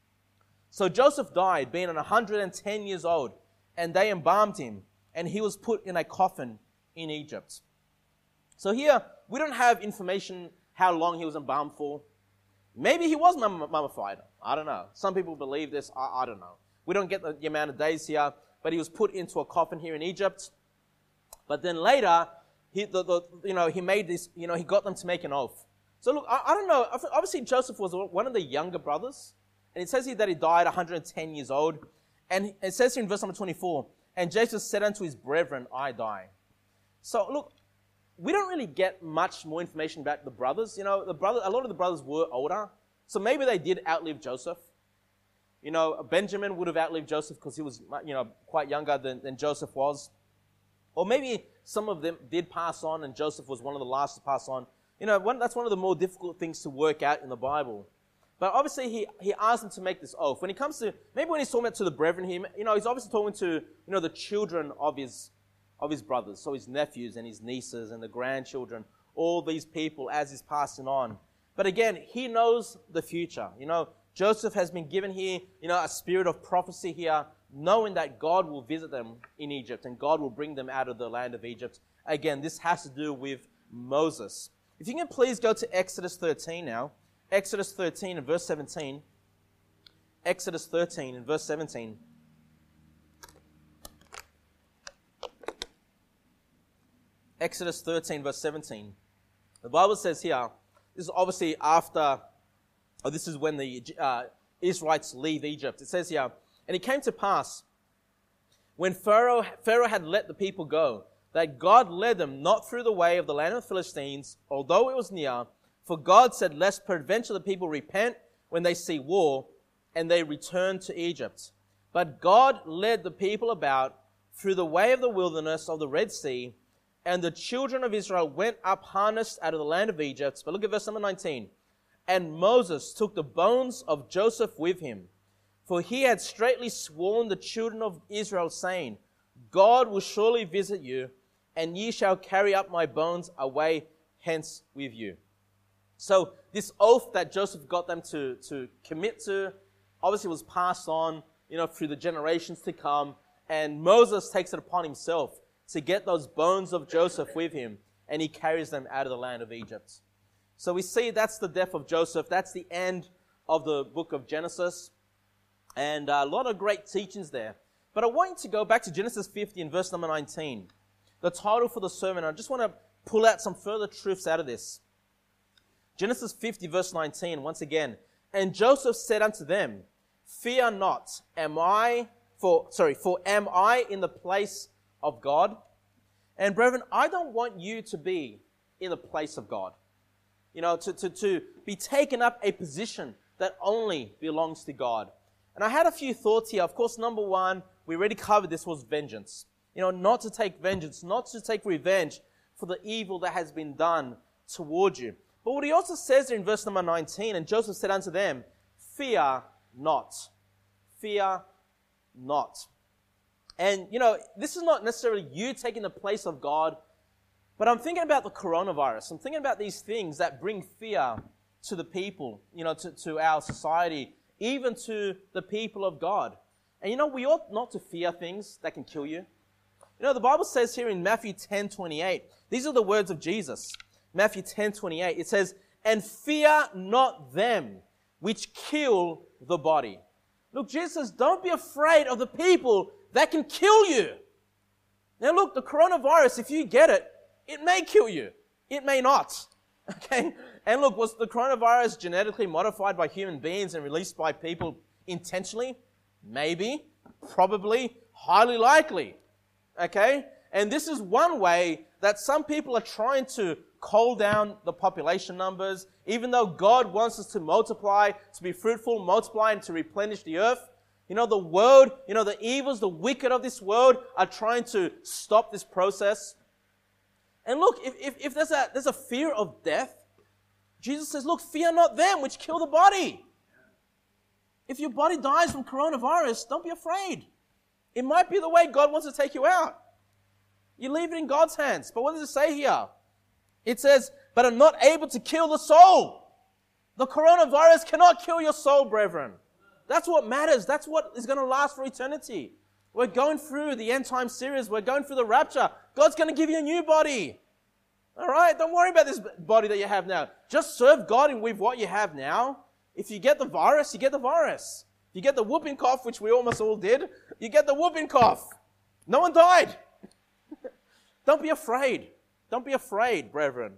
So Joseph died, being 110 years old, and they embalmed him, and he was put in a coffin in Egypt. So here, we don't have information how long he was embalmed for. Maybe he was mummified. I don't know. Some people believe this. I don't know. We don't get the amount of days here, but he was put into a coffin here in Egypt. But then later, he made this, he got them to make an oath. So look, I don't know. Obviously, Joseph was one of the younger brothers. And it says here that he died 110 years old. And it says here in verse number 24, and Joseph said unto his brethren, I die. So look, we don't really get much more information about the brothers. You know, a lot of the brothers were older. So maybe they did outlive Joseph. You know, Benjamin would have outlived Joseph because he was, quite younger than Joseph was. Or maybe some of them did pass on and Joseph was one of the last to pass on. You know, that's one of the more difficult things to work out in the Bible. But obviously he asked them to make this oath. When he's talking about to the brethren, he's obviously talking to, the children of his brothers. So his nephews and his nieces and the grandchildren, all these people as he's passing on. But again, he knows the future. Joseph has been given here, a spirit of prophecy here, knowing that God will visit them in Egypt and God will bring them out of the land of Egypt. Again, this has to do with Moses. If you can please go to Exodus 13 now. Exodus 13 and verse 17. Exodus 13 and verse 17. Exodus 13 verse 17. The Bible says here, this is obviously this is when the Israelites leave Egypt. It says here, and it came to pass, when Pharaoh had let the people go, that God led them not through the way of the land of the Philistines, although it was near, for God said, lest peradventure the people repent when they see war, and they return to Egypt. But God led the people about through the way of the wilderness of the Red Sea, and the children of Israel went up harnessed out of the land of Egypt. But look at verse number 19. And Moses took the bones of Joseph with him, for he had straitly sworn the children of Israel, saying, God will surely visit you, and ye shall carry up my bones away hence with you. So this oath that Joseph got them to commit to, obviously was passed on, through the generations to come. And Moses takes it upon himself to get those bones of Joseph with him, and he carries them out of the land of Egypt. So we see that's the death of Joseph. That's the end of the book of Genesis. And a lot of great teachings there. But I want you to go back to Genesis 50 and verse number 19. The title for the sermon, I just want to pull out some further truths out of this. Genesis 50 verse 19, once again. And Joseph said unto them, Fear not, for am I in the place of God? And brethren, I don't want you to be in the place of God. To be taken up a position that only belongs to God. And I had a few thoughts here. Of course, number one, we already covered this, was vengeance. Not to take vengeance, not to take revenge for the evil that has been done toward you. But what he also says in verse number 19, and Joseph said unto them, Fear not. Fear not. And, this is not necessarily you taking the place of God, but I'm thinking about the coronavirus. I'm thinking about these things that bring fear to the people, to our society, even to the people of God. And we ought not to fear things that can kill you. The Bible says here in Matthew 10:28, these are the words of Jesus. Matthew 10:28, it says, And fear not them which kill the body. Look, Jesus says, don't be afraid of the people that can kill you. Now look, the coronavirus, if you get it, it may kill you. It may not. Okay? And look, was the coronavirus genetically modified by human beings and released by people intentionally? Maybe. Probably. Highly likely. Okay? And this is one way that some people are trying to cull down the population numbers, even though God wants us to multiply, to be fruitful, multiply, and to replenish the earth. The world, the evils, the wicked of this world are trying to stop this process. And look, if there's a fear of death, Jesus says, look, fear not them which kill the body. If your body dies from coronavirus, don't be afraid. It might be the way God wants to take you out. You leave it in God's hands. But what does it say here? It says, but are not able to kill the soul. The coronavirus cannot kill your soul, brethren. That's what matters. That's what is going to last for eternity. We're going through the end time series. We're going through the rapture. God's going to give you a new body. All right? Don't worry about this body that you have now. Just serve God with what you have now. If you get the virus, you get the virus. If you get the whooping cough, which we almost all did, you get the whooping cough. No one died. Don't be afraid. Don't be afraid, brethren.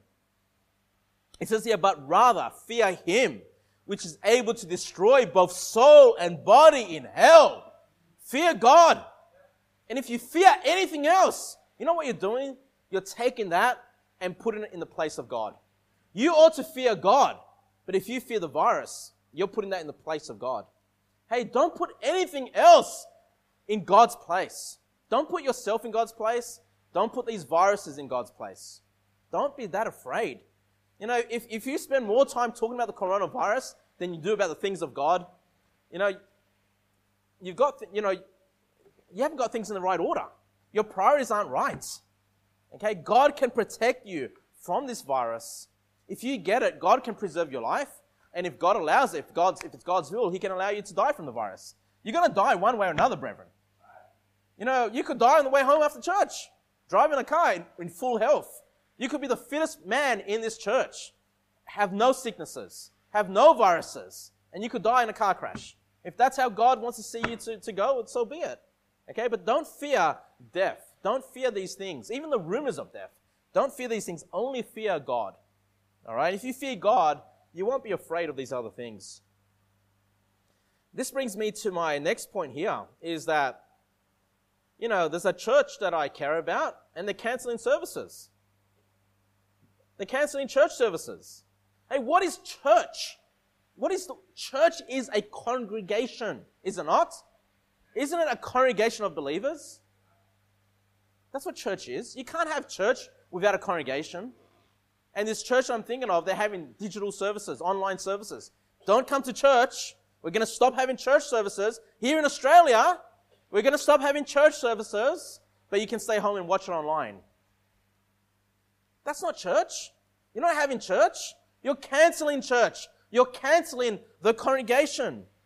It says here, but rather fear him, which is able to destroy both soul and body in hell. Fear God. And if you fear anything else, you know what you're doing? You're taking that and putting it in the place of God. You ought to fear God. But if you fear the virus, you're putting that in the place of God. Hey, don't put anything else in God's place. Don't put yourself in God's place. Don't put these viruses in God's place. Don't be that afraid. If you spend more time talking about the coronavirus than you do about the things of God, you haven't got things in the right order. Your priorities aren't right. Okay? God can protect you from this virus. If you get it, God can preserve your life. And if God allows it, if it's God's will, He can allow you to die from the virus. You're going to die one way or another, brethren. You could die on the way home after church, driving a car in full health. You could be the fittest man in this church, have no sicknesses, have no viruses, and you could die in a car crash. If that's how God wants to see you to go, so be it. Okay, but don't fear death. Don't fear these things, even the rumors of death. Don't fear these things. Only fear God. All right? If you fear God, you won't be afraid of these other things. This brings me to my next point here, is that, there's a church that I care about, and they're canceling services. They're canceling church services. Hey, what is church? Church is a congregation, is it not? Isn't it a congregation of believers? That's what church is. You can't have church without a congregation. And this church I'm thinking of, they're having digital services, online services. Don't come to church. We're going to stop having church services. Here in Australia, we're going to stop having church services, but you can stay home and watch it online. That's not church. You're not having church. You're canceling church. You're canceling the congregation.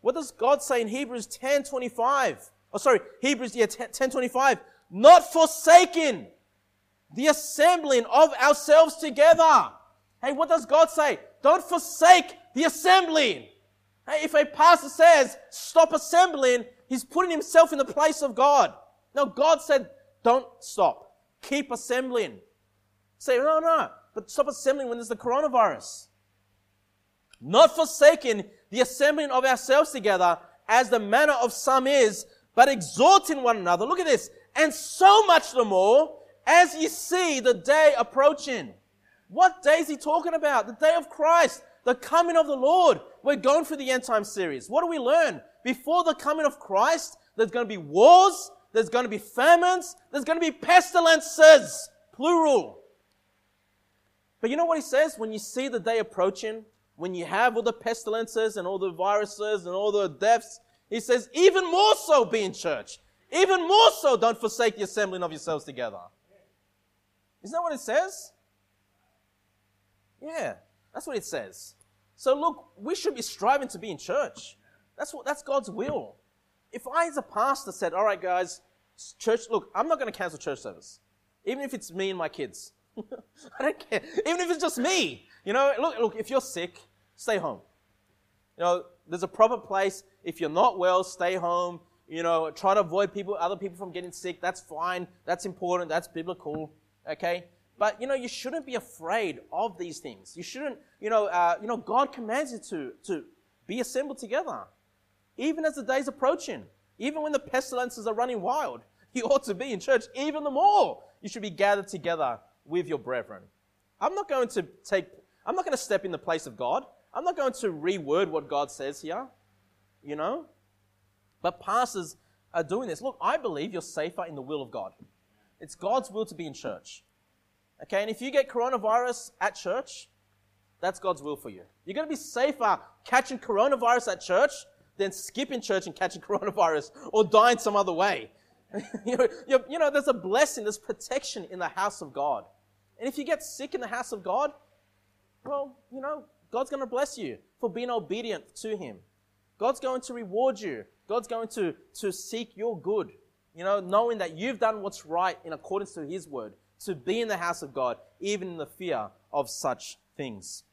What does God say in Hebrews 10:25? Hebrews 10:25. Not forsaking the assembling of ourselves together. Hey, what does God say? Don't forsake the assembling. Hey, if a pastor says, stop assembling, he's putting himself in the place of God. Now, God said, don't stop. Keep assembling. Say, no, but stop assembling when there's the coronavirus. Not forsaking the assembling of ourselves together, as the manner of some is, but exhorting one another. Look at this. And so much the more, as you see the day approaching. What day is he talking about? The day of Christ, the coming of the Lord. We're going through the end time series. What do we learn? Before the coming of Christ, there's going to be wars, there's going to be famines, there's going to be pestilences, plural. But you know what he says? When you see the day approaching, when you have all the pestilences and all the viruses and all the deaths, he says, even more so be in church. Even more so don't forsake the assembling of yourselves together. Isn't that what it says? Yeah, that's what it says. So look, we should be striving to be in church. That's God's will. If I as a pastor said, all right guys, church, look, I'm not going to cancel church service. Even if it's me and my kids. I don't care. Even if it's just me. You know, look, if you're sick, stay home. You know, there's a proper place. If you're not well, stay home. You know, try to avoid other people from getting sick. That's fine. That's important. That's biblical. Okay? But, you know, you shouldn't be afraid of these things. You shouldn't, God commands you to be assembled together. Even as the day's approaching. Even when the pestilences are running wild. You ought to be in church even the more. You should be gathered together with your brethren. I'm not going to step in the place of God. I'm not going to reword what God says here. You know? But pastors are doing this. Look, I believe you're safer in the will of God. It's God's will to be in church. Okay, and if you get coronavirus at church, that's God's will for you. You're going to be safer catching coronavirus at church than skipping church and catching coronavirus or dying some other way. You know, there's a blessing, there's protection in the house of God. And if you get sick in the house of God, well, you know, God's going to bless you for being obedient to Him. God's going to reward you. God's going to seek your good, you know, knowing that you've done what's right in accordance to His word, to be in the house of God, even in the fear of such things.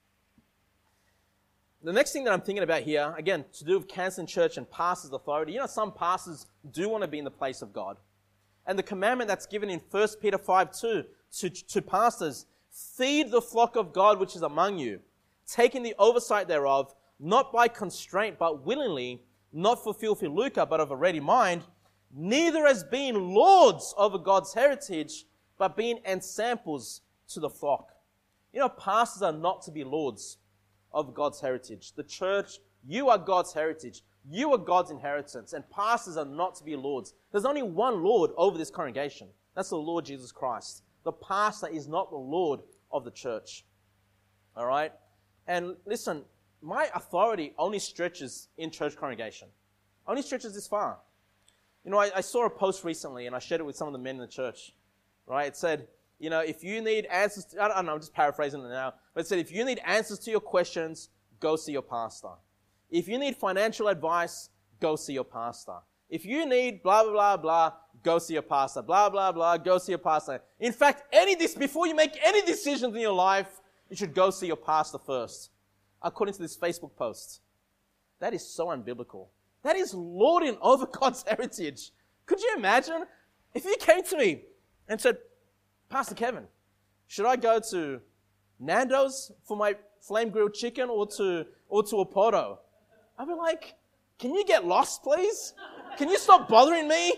The next thing that I'm thinking about here, again, to do with canceling church and pastors' authority. You know, some pastors do want to be in the place of God. And the commandment that's given in 1 Peter 5:2 to pastors, feed the flock of God which is among you, taking the oversight thereof, not by constraint, but willingly, not for filthy lucre, but of a ready mind, neither as being lords over God's heritage, but being ensamples to the flock. You know, pastors are not to be lords of God's heritage. The church, you are God's heritage. You are God's inheritance. And pastors are not to be lords. There's only one Lord over this congregation. That's the Lord Jesus Christ. The pastor is not the Lord of the church. All right? And listen, my authority only stretches in church congregation. Only stretches this far. You know, I saw a post recently, and I shared it with some of the men in the church. Right? It said, you know, if you need answers, I don't know, I'm just paraphrasing it now, but it said, if you need answers to your questions, go see your pastor. If you need financial advice, go see your pastor. If you need blah, blah, blah, blah, go see your pastor. Blah, blah, blah, go see your pastor. In fact, before you make any decisions in your life, you should go see your pastor first. According to this Facebook post. That is so unbiblical. That is lording over God's heritage. Could you imagine if you came to me and said, Pastor Kevin, should I go to Nando's for my flame grilled chicken or to Oporto? I'd be like, can you get lost, please? Can you stop bothering me?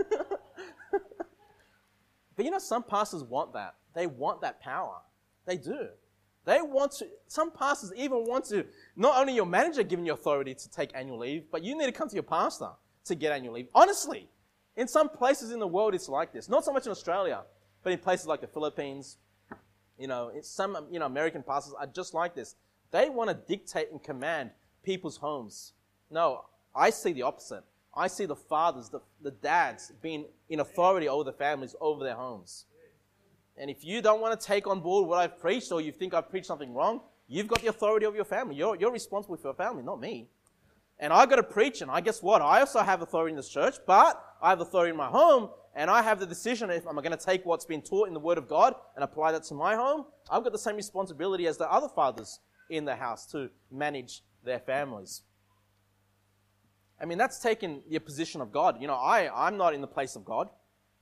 But you know, some pastors want that. They want that power. They do. They want to, some pastors even want to, not only your manager giving you authority to take annual leave, but you need to come to your pastor to get annual leave. Honestly, in some places in the world, it's like this. Not so much in Australia, but in places like the Philippines, you know, some American pastors are just like this. They want to dictate and command people's homes. No, I see the opposite. I see the fathers, the dads being in authority over the families, over their homes. And if you don't want to take on board what I've preached, or you think I've preached something wrong, you've got the authority of your family. You're responsible for your family, not me. And I got to preach, and I guess what? I also have authority in this church, but I have authority in my home, and I have the decision if I'm going to take what's been taught in the Word of God and apply that to my home. I've got the same responsibility as the other fathers in the house to manage their families. I mean, that's taking the position of God. I'm not in the place of God,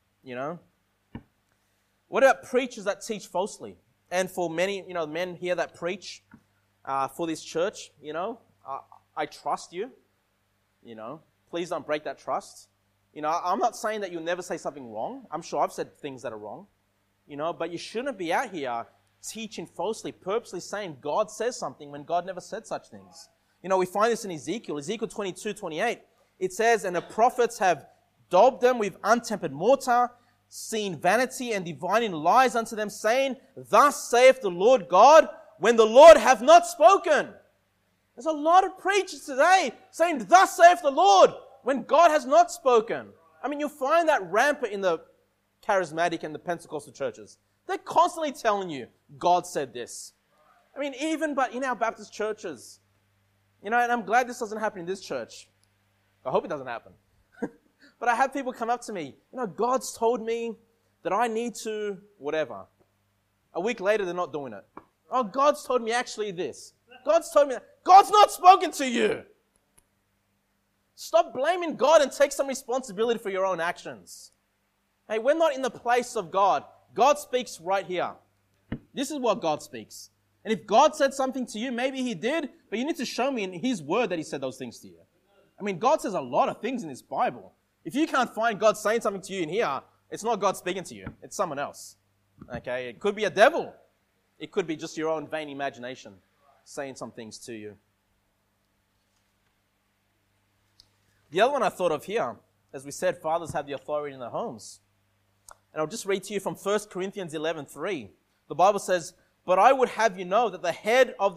What about preachers that teach falsely? And for many, men here that preach for this church, I trust you, Please don't break that trust. I'm not saying that you'll never say something wrong. I'm sure I've said things that are wrong, but you shouldn't be out here teaching falsely, purposely saying God says something when God never said such things. We find this in Ezekiel 22:28. It says, "And the prophets have daubed them with untempered mortar, seen vanity and divining lies unto them, saying, Thus saith the Lord God, when the Lord hath not spoken." There's a lot of preachers today saying, "Thus saith the Lord," when God has not spoken. I mean, you'll find that rampant in the charismatic and the Pentecostal churches. They're constantly telling you, God said this. I mean, even but in our Baptist churches, and I'm glad this doesn't happen in this church. I hope it doesn't happen. But I have people come up to me, God's told me that I need to whatever. A week later, they're not doing it. Oh, God's told me actually this. God's told me that. God's not spoken to you. Stop blaming God and take some responsibility for your own actions. Hey, we're not in the place of God. God speaks right here. This is what God speaks. And if God said something to you, maybe He did, but you need to show me in His Word that He said those things to you. I mean, God says a lot of things in this Bible. If you can't find God saying something to you in here, it's not God speaking to you. It's someone else. Okay? It could be a devil. It could be just your own vain imagination saying some things to you. The other one I thought of here, as we said, fathers have the authority in their homes. And I'll just read to you from 1 Corinthians 11:3. The Bible says, "But I would have you know that the head of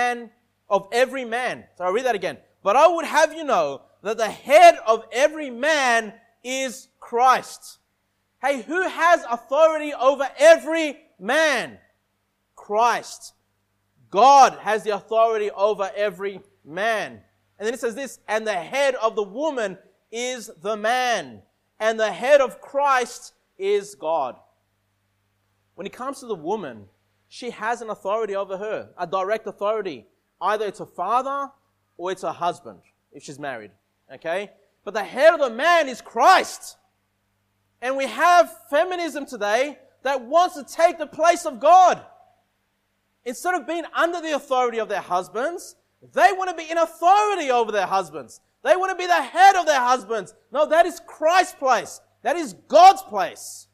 every man," so I'll read that again. "But I would have you know that the head of every man is Christ." Hey, who has authority over every man? Christ. God has the authority over every man. And then it says this, "And the head of the woman is the man, and the head of Christ is God." When it comes to the woman, she has an authority over her, a direct authority. Either it's a father or it's a husband, if she's married. Okay? But the head of the man is Christ. And we have feminism today that wants to take the place of God. Instead of being under the authority of their husbands, they want to be in authority over their husbands. They want to be the head of their husbands. No, that is Christ's place. That is God's place.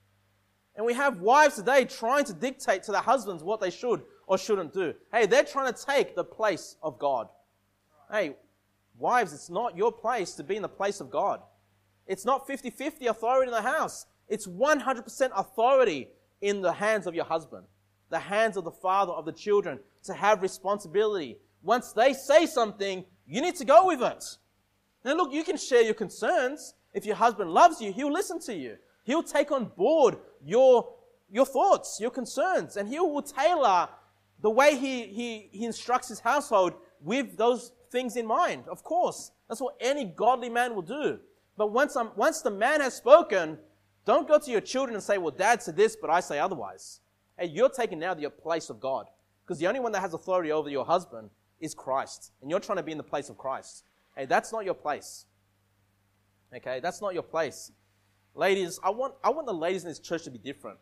And we have wives today trying to dictate to their husbands what they should or shouldn't do. Hey, they're trying to take the place of God. Hey, wives, it's not your place to be in the place of God. It's not 50-50 authority in the house. It's 100% authority in the hands of your husband, the hands of the father of the children, to have responsibility. Once they say something, you need to go with it. Now look, you can share your concerns. If your husband loves you, he'll listen to you. He'll take on board your thoughts, your concerns, and he will tailor the way he instructs his household with those things in mind. Of course, that's what any godly man will do. But once the man has spoken, don't go to your children and say, "Well, Dad said this, but I say otherwise." Hey, you're taking now the place of God. Because the only one that has authority over your husband is Christ. And you're trying to be in the place of Christ. Hey, that's not your place. Okay, that's not your place. Ladies, I want the ladies in this church to be different.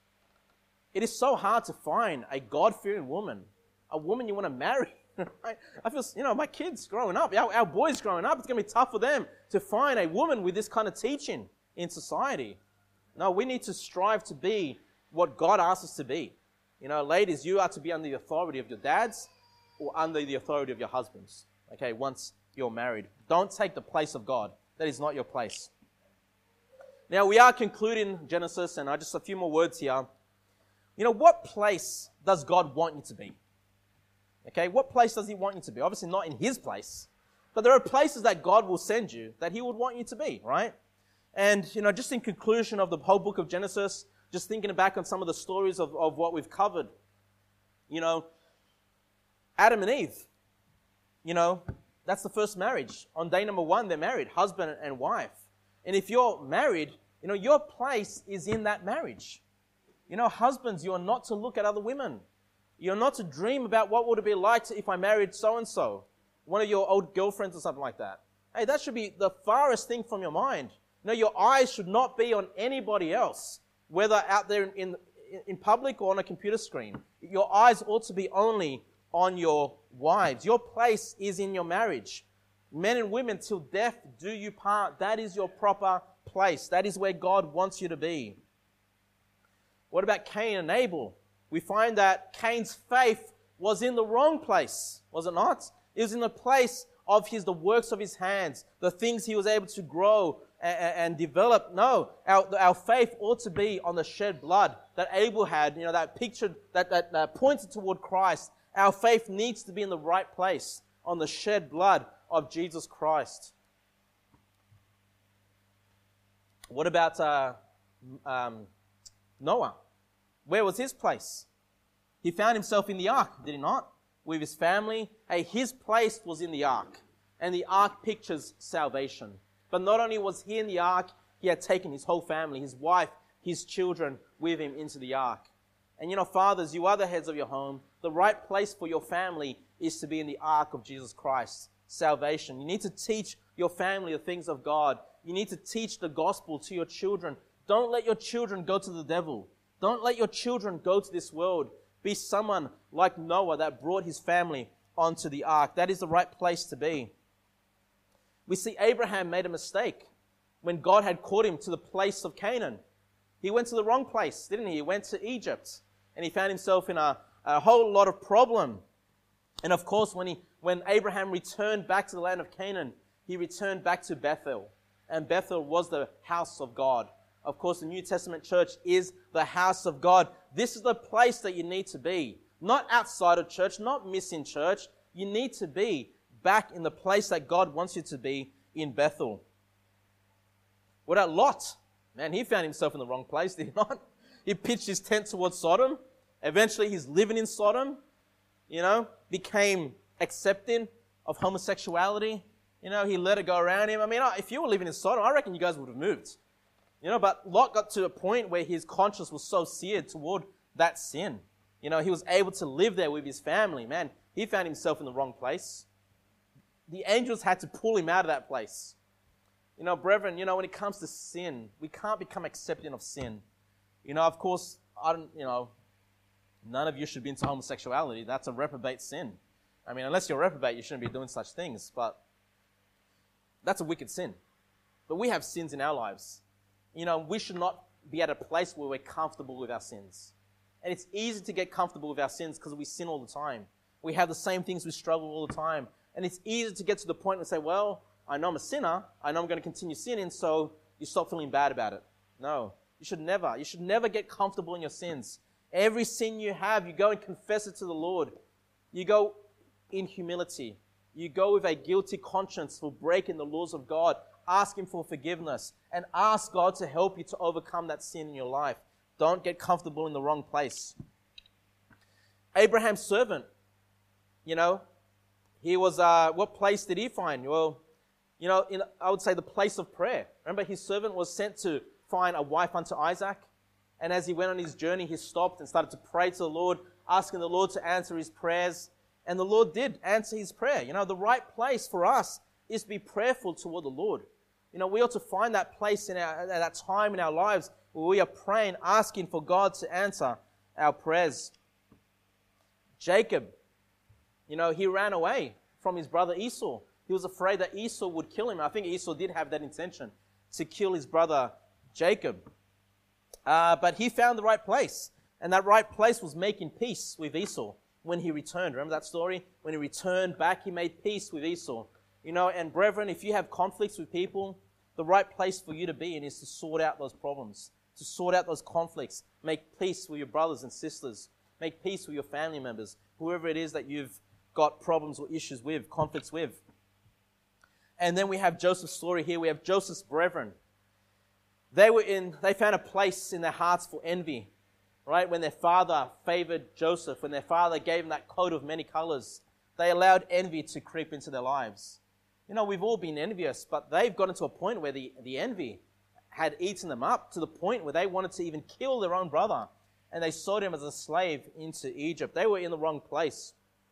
It is so hard to find a God-fearing woman, a woman you want to marry. I feel, my kids growing up, our boys growing up, it's going to be tough for them to find a woman with this kind of teaching in society. No, we need to strive to be what God asks us to be. Ladies, you are to be under the authority of your dads or under the authority of your husbands. Okay, once you're married. Don't take the place of God. That is not your place. Now, we are concluding Genesis, and just a few more words here. What place does God want you to be? Okay, what place does He want you to be? Obviously not in His place, but there are places that God will send you that He would want you to be, right? And, just in conclusion of the whole book of Genesis, just thinking back on some of the stories of what we've covered, Adam and Eve, That's the first marriage. On day number 1, they're married, husband and wife. And if you're married, your place is in that marriage. Husbands, you're not to look at other women. You're not to dream about what would it be like if I married so-and-so, one of your old girlfriends or something like that. Hey, that should be the farthest thing from your mind. Your eyes should not be on anybody else, whether out there in public or on a computer screen. Your eyes ought to be only on your wives. Your place is in your marriage. Men and women, till death do you part. That is your proper place. That is where God wants you to be. What about Cain and Abel? We find that Cain's faith was in the wrong place, was it not? It was in the place of the works of his hands, the things he was able to grow and develop. No, our faith ought to be on the shed blood that Abel had, that pictured, that pointed toward Christ. Our faith needs to be in the right place, on the shed blood of Jesus Christ. What about Noah? Where was his place? He found himself in the ark, did he not? With his family. Hey, his place was in the ark. And the ark pictures salvation. But not only was he in the ark, he had taken his whole family, his wife, his children with him into the ark. And fathers, you are the heads of your home. The right place for your family is to be in the ark of Jesus Christ. Salvation. You need to teach your family the things of God. You need to teach the gospel to your children. Don't let your children go to the devil. Don't let your children go to this world. Be someone like Noah that brought his family onto the ark. That is the right place to be. We see Abraham made a mistake when God had called him to the place of Canaan. He went to the wrong place, didn't he? He went to Egypt, and he found himself in a whole lot of problem. And of course, when Abraham returned back to the land of Canaan, he returned back to Bethel. And Bethel was the house of God. Of course, the New Testament church is the house of God. This is the place that you need to be. Not outside of church, not missing church. You need to be back in the place that God wants you to be, in Bethel. What about Lot? Man, he found himself in the wrong place, did he not? He pitched his tent towards Sodom. Eventually, he's living in Sodom, became accepting of homosexuality. He let it go around him. I mean, if you were living in Sodom, I reckon you guys would have moved. But Lot got to a point where his conscience was so seared toward that sin. He was able to live there with his family. Man, he found himself in the wrong place. The angels had to pull him out of that place. Brethren, when it comes to sin, we can't become accepting of sin. Of course, none of you should be into homosexuality. That's a reprobate sin. I mean, unless you're a reprobate, you shouldn't be doing such things. But that's a wicked sin. But we have sins in our lives. We should not be at a place where we're comfortable with our sins. And it's easy to get comfortable with our sins because we sin all the time. We have the same things we struggle all the time. And it's easy to get to the point and say, well, I know I'm a sinner. I know I'm going to continue sinning, so you stop feeling bad about it. No, you should never get comfortable in your sins. Every sin you have, you go and confess it to the Lord. You go in humility. You go with a guilty conscience for breaking the laws of God. Ask Him for forgiveness and ask God to help you to overcome that sin in your life. Don't get comfortable in the wrong place. Abraham's servant, he was, what place did he find? Well, I would say the place of prayer. Remember, his servant was sent to find a wife unto Isaac. And as he went on his journey, he stopped and started to pray to the Lord, asking the Lord to answer his prayers. And the Lord did answer his prayer. The right place for us is to be prayerful toward the Lord. We ought to find that place at that time in our lives where we are praying, asking for God to answer our prayers. Jacob, he ran away from his brother Esau. He was afraid that Esau would kill him. I think Esau did have that intention to kill his brother Jacob. But he found the right place. And that right place was making peace with Esau when he returned. Remember that story? When he returned back, he made peace with Esau. And brethren, if you have conflicts with people, the right place for you to be in is to sort out those problems, to sort out those conflicts, make peace with your brothers and sisters, make peace with your family members, whoever it is that you've got problems or issues with, conflicts with. And then we have Joseph's story here. We have Joseph's brethren. They found a place in their hearts for envy, right? When their father favored Joseph, when their father gave him that coat of many colors, They allowed envy to creep into their lives. You know, we've all been envious, but they've gotten to a point where the envy had eaten them up to the point where they wanted to even kill their own brother. And they sold him as a slave into Egypt. They were in the wrong place.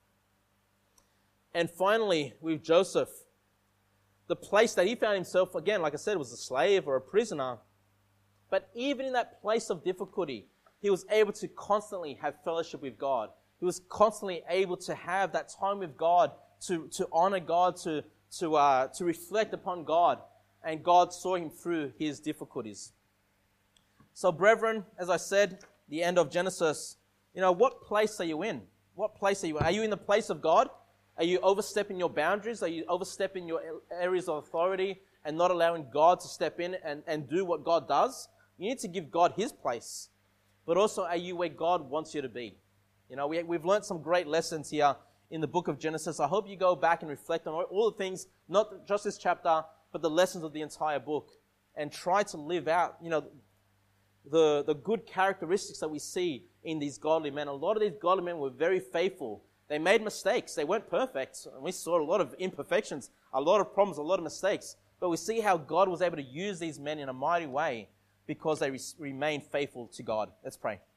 And finally, with Joseph, the place that he found himself, again, like I said, was a slave or a prisoner. But even in that place of difficulty, he was able to constantly have fellowship with God. He was constantly able to have that time with God, to honor God, to reflect upon God. And God saw him through his difficulties. So, brethren, as I said, the end of Genesis, you know, what place are you in? What place are you in? Are you in the place of God? Are you overstepping your boundaries? Are you overstepping your areas of authority and not allowing God to step in and do what God does? You need to give God his place. But also, are you where God wants you to be? You know, we've learned some great lessons here in the book of Genesis. I hope you go back and reflect on all the things, not just this chapter, but the lessons of the entire book, and try to live out, you know, the good characteristics that we see in these godly men. A lot of these godly men were very faithful. They made mistakes. They weren't perfect. And we saw a lot of imperfections, a lot of problems, a lot of mistakes. But we see how God was able to use these men in a mighty way because they remained faithful to God. Let's pray.